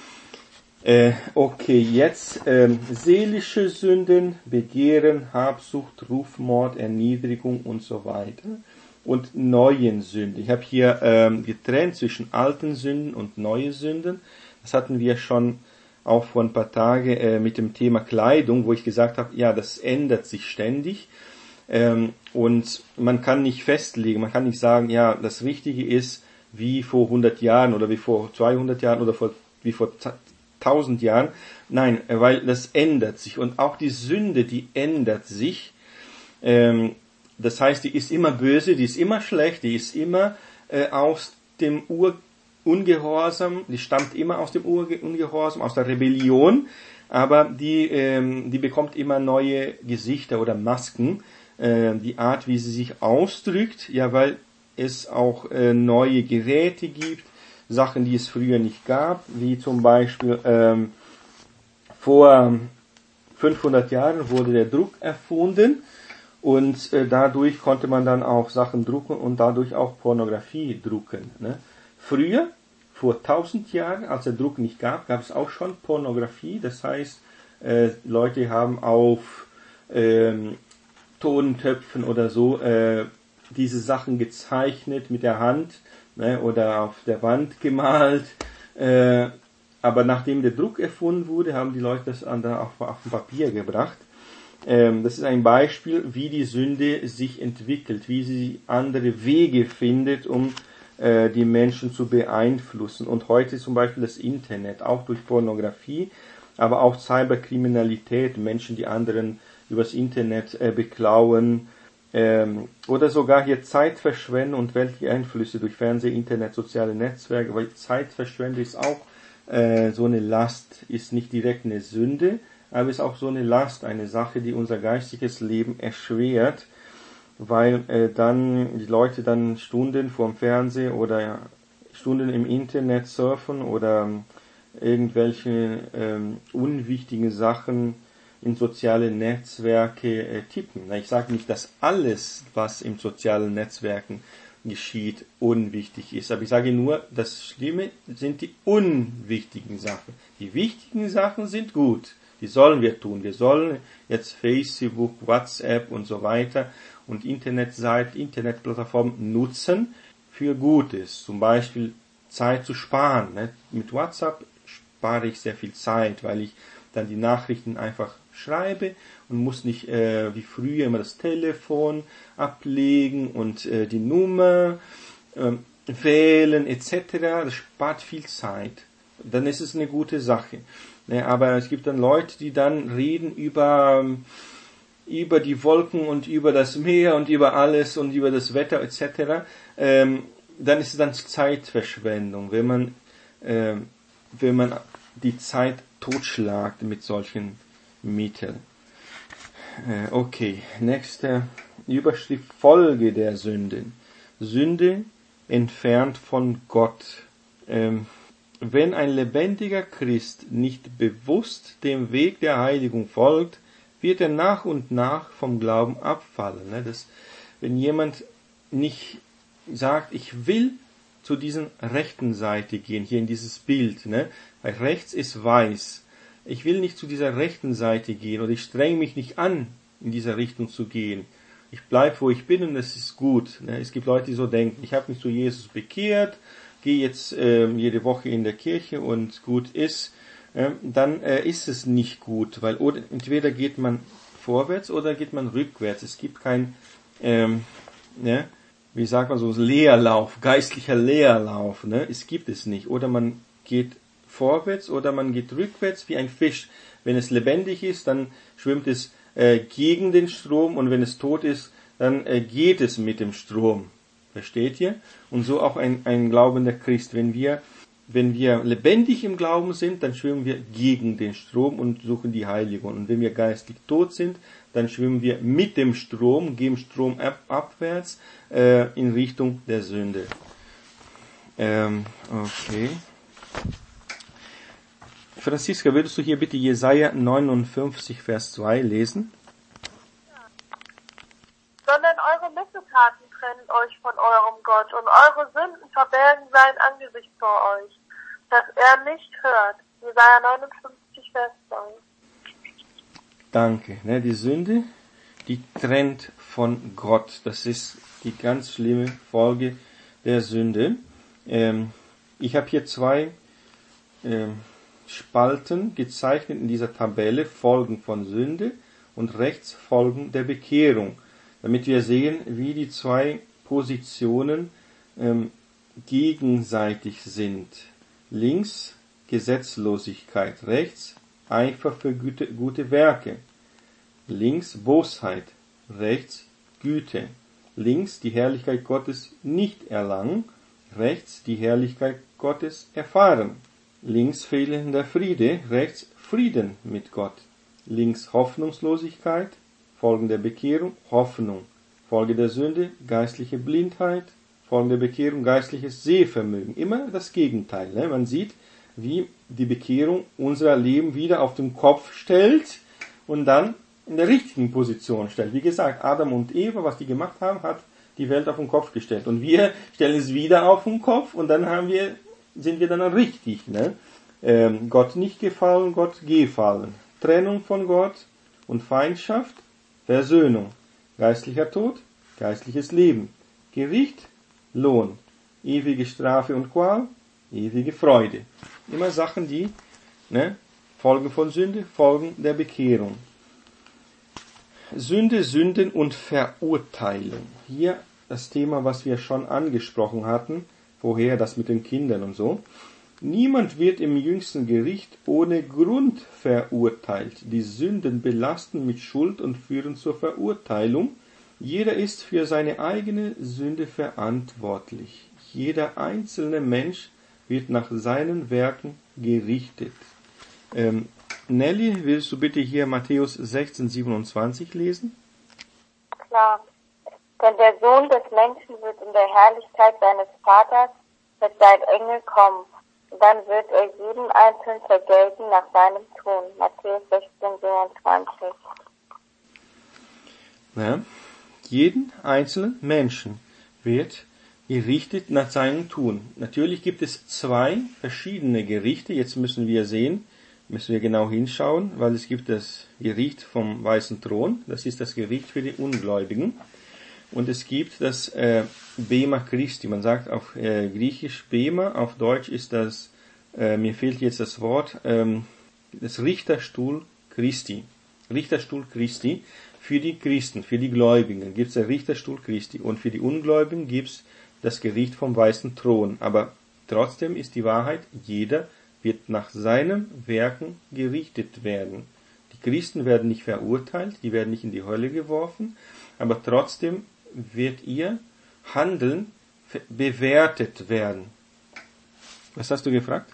Äh, okay, jetzt ähm, seelische Sünden, Begehren, Habsucht, Rufmord, Erniedrigung und so weiter. Und neuen Sünden. Ich habe hier ähm, getrennt zwischen alten Sünden und neuen Sünden. Das hatten wir schon auch vor ein paar Tagen äh, mit dem Thema Kleidung, wo ich gesagt habe, ja, das ändert sich ständig. Ähm, und man kann nicht festlegen, man kann nicht sagen, ja, das Richtige ist wie vor hundert Jahren oder wie vor zweihundert Jahren oder vor, wie vor tausend Jahren. Nein, weil das ändert sich. Und auch die Sünde, die ändert sich. Ähm, Das heißt, die ist immer böse, die ist immer schlecht, die ist immer äh, aus dem Urungehorsam, die stammt immer aus dem Urungehorsam, aus der Rebellion, aber die, ähm, die bekommt immer neue Gesichter oder Masken, äh, die Art, wie sie sich ausdrückt, ja, weil es auch äh, neue Geräte gibt, Sachen, die es früher nicht gab, wie zum Beispiel ähm, vor fünfhundert Jahren wurde der Druck erfunden. Und äh, dadurch konnte man dann auch Sachen drucken und dadurch auch Pornografie drucken. Ne? Früher, vor tausend Jahren, als der Druck nicht gab, gab es auch schon Pornografie. Das heißt, äh, Leute haben auf ähm, Tontöpfen oder so äh, diese Sachen gezeichnet mit der Hand, ne, oder auf der Wand gemalt. Äh, aber nachdem der Druck erfunden wurde, haben die Leute das an der, auf, auf Papier gebracht. Ähm, das ist ein Beispiel, wie die Sünde sich entwickelt, wie sie andere Wege findet, um äh, die Menschen zu beeinflussen. Und heute zum Beispiel das Internet, auch durch Pornografie, aber auch Cyberkriminalität, Menschen, die anderen übers Internet äh, beklauen, ähm, oder sogar hier Zeitverschwendung und weltliche Einflüsse durch Fernsehen, Internet, soziale Netzwerke, weil Zeitverschwendung ist auch äh, so eine Last, ist nicht direkt eine Sünde, aber ist auch so eine Last, eine Sache, die unser geistiges Leben erschwert, weil äh, dann die Leute dann Stunden vorm Fernseher oder Stunden im Internet surfen oder irgendwelche ähm, unwichtigen Sachen in soziale Netzwerke äh, tippen. Na, ich sage nicht, dass alles, was in sozialen Netzwerken geschieht, unwichtig ist. Aber ich sage nur, das Schlimme sind die unwichtigen Sachen. Die wichtigen Sachen sind gut. Die sollen wir tun. Wir sollen jetzt Facebook, WhatsApp und so weiter und Internetseiten, Internetplattformen nutzen für Gutes. Zum Beispiel Zeit zu sparen. Ne? Mit WhatsApp spare ich sehr viel Zeit, weil ich dann die Nachrichten einfach schreibe und muss nicht äh, wie früher immer das Telefon ablegen und äh, die Nummer äh, wählen et cetera. Das spart viel Zeit. Dann ist es eine gute Sache. Ne, aber es gibt dann Leute, die dann reden über über die Wolken und über das Meer und über alles und über das Wetter et cetera. Ähm, dann ist es dann Zeitverschwendung, wenn man äh, wenn man die Zeit totschlagt mit solchen Mitteln. Äh, okay, nächste Überschrift: Folge der Sünden. Sünde entfernt von Gott. Ähm, wenn ein lebendiger Christ nicht bewusst dem Weg der Heiligung folgt, wird er nach und nach vom Glauben abfallen. Ne? Das, wenn jemand nicht sagt, ich will zu diesen rechten Seite gehen, hier in dieses Bild, ne? Weil rechts ist weiß. Ich will nicht zu dieser rechten Seite gehen oder ich strenge mich nicht an, in dieser Richtung zu gehen. Ich bleib, wo ich bin und das ist gut. Ne? Es gibt Leute, die so denken, ich habe mich zu Jesus bekehrt, gehe jetzt äh, jede Woche in der Kirche und gut ist, äh, dann äh, ist es nicht gut, weil oder, entweder geht man vorwärts oder geht man rückwärts. Es gibt kein, ähm, ne? wie sagt man so, Leerlauf, geistlicher Leerlauf, ne? Es gibt es nicht. Oder man geht vorwärts oder man geht rückwärts wie ein Fisch. Wenn es lebendig ist, dann schwimmt es äh, gegen den Strom und wenn es tot ist, dann äh, geht es mit dem Strom. Versteht ihr? Und so auch ein, ein glaubender Christ. Wenn wir, wenn wir lebendig im Glauben sind, dann schwimmen wir gegen den Strom und suchen die Heiligung. Und wenn wir geistlich tot sind, dann schwimmen wir mit dem Strom, geben Strom ab, abwärts äh, in Richtung der Sünde. Ähm, okay. Franziska, würdest du hier bitte Jesaja neunundfünfzig, Vers zwei lesen? Sondern eure Missetaten trennen euch von eurem Gott und eure Sünden verbergen sein Angesicht vor euch, dass er nicht hört. Jesaja neunundfünfzig, Vers zwei. Danke. Ne, die Sünde, die trennt von Gott. Das ist die ganz schlimme Folge der Sünde. Ähm, ich habe hier zwei ähm, Spalten gezeichnet in dieser Tabelle: Folgen von Sünde und rechts Folgen der Bekehrung, damit wir sehen, wie die zwei Positionen ähm, gegenseitig sind. Links Gesetzlosigkeit, rechts Eifer für gute, gute Werke. Links Bosheit, rechts Güte. Links die Herrlichkeit Gottes nicht erlangen, rechts die Herrlichkeit Gottes erfahren. Links fehlender Friede, rechts Frieden mit Gott. Links Hoffnungslosigkeit, Folgen der Bekehrung, Hoffnung. Folge der Sünde, geistliche Blindheit. Folgen der Bekehrung, geistliches Sehvermögen. Immer das Gegenteil. Ne? Man sieht, wie die Bekehrung unser Leben wieder auf den Kopf stellt und dann in der richtigen Position stellt. Wie gesagt, Adam und Eva, was die gemacht haben, hat die Welt auf den Kopf gestellt. Und wir stellen es wieder auf den Kopf und dann haben wir, sind wir dann richtig. Ne? Ähm, Gott nicht gefallen, Gott gefallen. Trennung von Gott und Feindschaft, Versöhnung. Geistlicher Tod, geistliches Leben. Gericht, Lohn. Ewige Strafe und Qual, ewige Freude. Immer Sachen, die, ne, Folgen von Sünde, Folgen der Bekehrung. Sünde, Sünden und Verurteilung. Hier das Thema, was wir schon angesprochen hatten, vorher das mit den Kindern und so. Niemand wird im jüngsten Gericht ohne Grund verurteilt. Die Sünden belasten mit Schuld und führen zur Verurteilung. Jeder ist für seine eigene Sünde verantwortlich. Jeder einzelne Mensch wird nach seinen Werken gerichtet. Ähm, Nelly, willst du bitte hier Matthäus sechzehn, siebenundzwanzig lesen? Klar. Denn der Sohn des Menschen wird in der Herrlichkeit seines Vaters mit seinen Engeln kommen. Und dann wird er jedem Einzelnen vergelten nach seinem Tun. Matthäus sechzehn, siebenundzwanzig. Ja, jeden einzelnen Menschen wird gerichtet nach seinem Tun. Natürlich gibt es zwei verschiedene Gerichte. Jetzt müssen wir sehen, müssen wir genau hinschauen, weil es gibt das Gericht vom weißen Thron. Das ist das Gericht für die Ungläubigen. Und es gibt das äh, Bema Christi. Man sagt auf äh, Griechisch Bema, auf Deutsch ist das, äh, mir fehlt jetzt das Wort, ähm, das Richterstuhl Christi. Richterstuhl Christi für die Christen, für die Gläubigen gibt es den Richterstuhl Christi. Und für die Ungläubigen gibt es das Gericht vom weißen Thron. Aber trotzdem ist die Wahrheit, jeder wird nach seinen Werken gerichtet werden. Die Christen werden nicht verurteilt, die werden nicht in die Hölle geworfen, aber trotzdem wird ihr Handeln bewertet werden. Was hast du gefragt?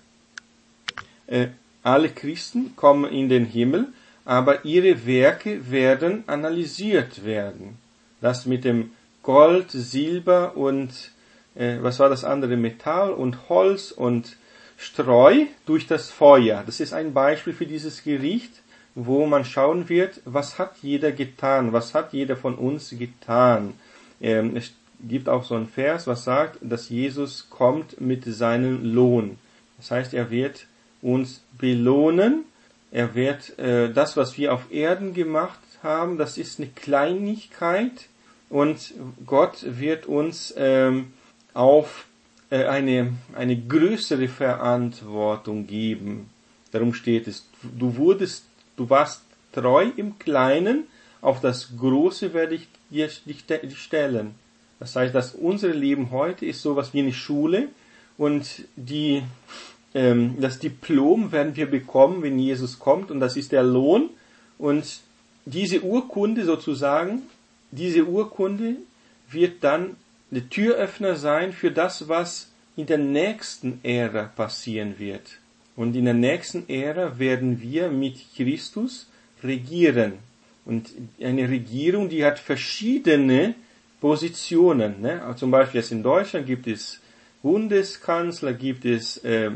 Äh, alle Christen kommen in den Himmel, aber ihre Werke werden analysiert werden. Das mit dem Gold, Silber und äh, was war das andere? Metall und Holz und Streu durch das Feuer. Das ist ein Beispiel für dieses Gericht, wo man schauen wird, was hat jeder getan, was hat jeder von uns getan. Ähm, es gibt auch so einen Vers, was sagt, dass Jesus kommt mit seinem Lohn. Das heißt, er wird uns belohnen, er wird äh, das, was wir auf Erden gemacht haben, das ist eine Kleinigkeit und Gott wird uns ähm, auf äh, eine, eine größere Verantwortung geben. Darum steht es, du wurdest Du warst treu im Kleinen, auf das Große werde ich dir dich stellen. Das heißt, dass unser Leben heute ist sowas wie eine Schule und die, ähm, das Diplom werden wir bekommen, wenn Jesus kommt und das ist der Lohn und diese Urkunde sozusagen, diese Urkunde wird dann der Türöffner sein für das, was in der nächsten Ära passieren wird. Und in der nächsten Ära werden wir mit Christus regieren. Und eine Regierung, die hat verschiedene Positionen. Ne? Zum Beispiel jetzt in Deutschland gibt es Bundeskanzler, gibt es äh,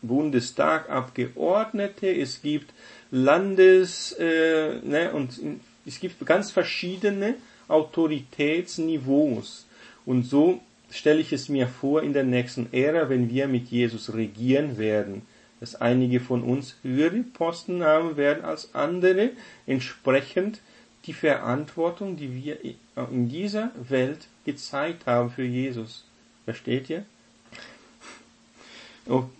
Bundestagabgeordnete, es gibt Landes, äh, ne? und es gibt ganz verschiedene Autoritätsniveaus. Und so stelle ich es mir vor in der nächsten Ära, wenn wir mit Jesus regieren werden, dass einige von uns höhere Posten haben werden als andere, entsprechend die Verantwortung, die wir in dieser Welt gezeigt haben für Jesus. Versteht ihr? Oh.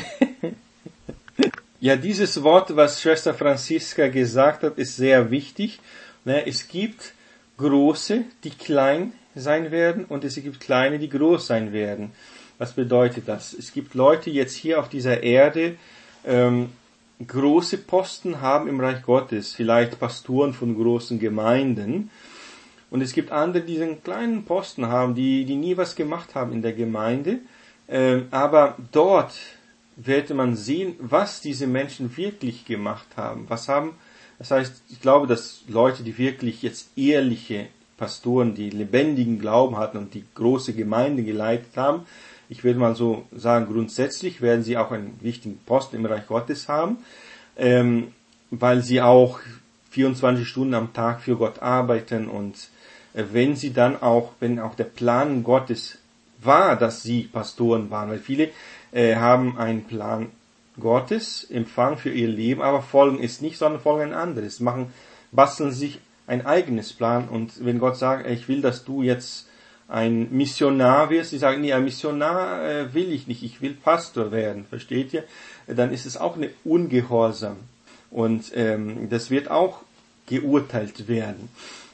Ja, dieses Wort, was Schwester Franziska gesagt hat, ist sehr wichtig. Es gibt Große, die klein sein werden, und es gibt Kleine, die groß sein werden. Was bedeutet das? Es gibt Leute jetzt hier auf dieser Erde, ähm, große Posten haben im Reich Gottes, vielleicht Pastoren von großen Gemeinden. Und es gibt andere, die diesen kleinen Posten haben, die, die nie was gemacht haben in der Gemeinde. Ähm, aber dort wird man sehen, was diese Menschen wirklich gemacht haben. Was haben, das heißt, ich glaube, dass Leute, die wirklich jetzt ehrliche Pastoren, die lebendigen Glauben hatten und die große Gemeinde geleitet haben, ich würde mal so sagen, grundsätzlich werden sie auch einen wichtigen Posten im Reich Gottes haben, ähm, weil sie auch vierundzwanzig Stunden am Tag für Gott arbeiten und äh, wenn sie dann auch, wenn auch der Plan Gottes war, dass sie Pastoren waren, weil viele äh, haben einen Plan Gottes empfangen für ihr Leben, aber folgen es nicht, sondern folgen ein anderes, machen, basteln sich ein eigenes Plan und wenn Gott sagt, ich will, dass du jetzt ein Missionar wirst, die sagen, nee, ein Missionar äh, will ich nicht, ich will Pastor werden, versteht ihr? Dann ist es auch eine Ungehorsam. Und ähm, das wird auch geurteilt werden.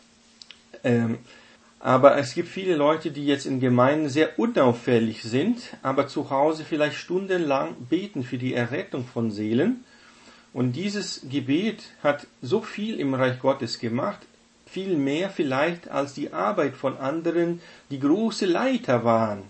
Ähm, aber es gibt viele Leute, die jetzt in Gemeinden sehr unauffällig sind, aber zu Hause vielleicht stundenlang beten für die Errettung von Seelen. Und dieses Gebet hat so viel im Reich Gottes gemacht, viel mehr vielleicht als die Arbeit von anderen, die große Leiter waren.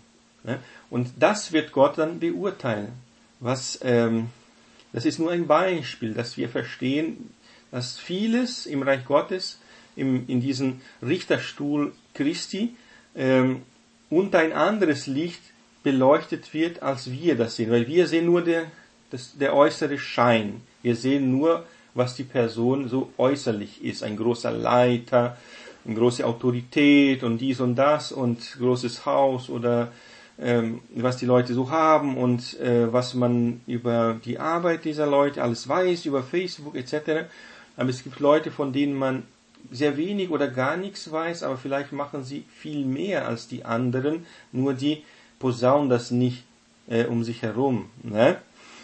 Und das wird Gott dann beurteilen. Was, ähm, das ist nur ein Beispiel, dass wir verstehen, dass vieles im Reich Gottes, im, in diesem Richterstuhl Christi, ähm, unter ein anderes Licht beleuchtet wird, als wir das sehen. Weil wir sehen nur der, das, der äußere Schein. Wir sehen nur, was die Person so äußerlich ist. Ein großer Leiter, eine große Autorität und dies und das und großes Haus oder ähm, was die Leute so haben und äh, was man über die Arbeit dieser Leute alles weiß, über Facebook et cetera. Aber es gibt Leute, von denen man sehr wenig oder gar nichts weiß, aber vielleicht machen sie viel mehr als die anderen, nur die posaunen das nicht äh, um sich herum. Ne?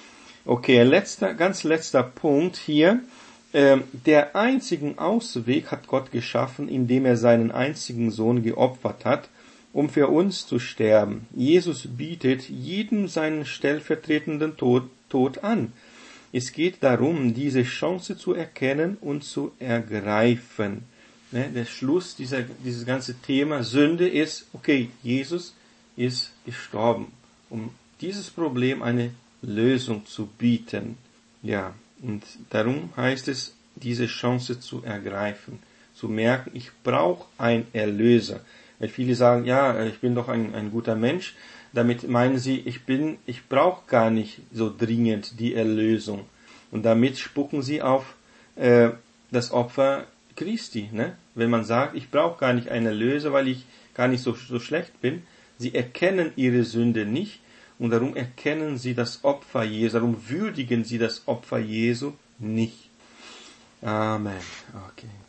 Okay, letzter, ganz letzter Punkt hier. Ähm, der einzigen Ausweg hat Gott geschaffen, indem er seinen einzigen Sohn geopfert hat, um für uns zu sterben. Jesus bietet jedem seinen stellvertretenden Tod, Tod an. Es geht darum, diese Chance zu erkennen und zu ergreifen. Ne, der Schluss dieser, dieses ganze Thema Sünde ist, okay, Jesus ist gestorben, um dieses Problem eine Lösung zu bieten. Ja, und darum heißt es, diese Chance zu ergreifen, zu merken, ich brauche einen Erlöser. Weil viele sagen, ja, ich bin doch ein, ein guter Mensch. Damit meinen sie, ich bin, ich brauche gar nicht so dringend die Erlösung. Und damit spucken sie auf äh, das Opfer Christi. Ne? Wenn man sagt, ich brauche gar nicht einen Erlöser, weil ich gar nicht so, so schlecht bin. Sie erkennen ihre Sünde nicht. Und darum erkennen sie das Opfer Jesu, darum würdigen sie das Opfer Jesu nicht. Amen. Okay.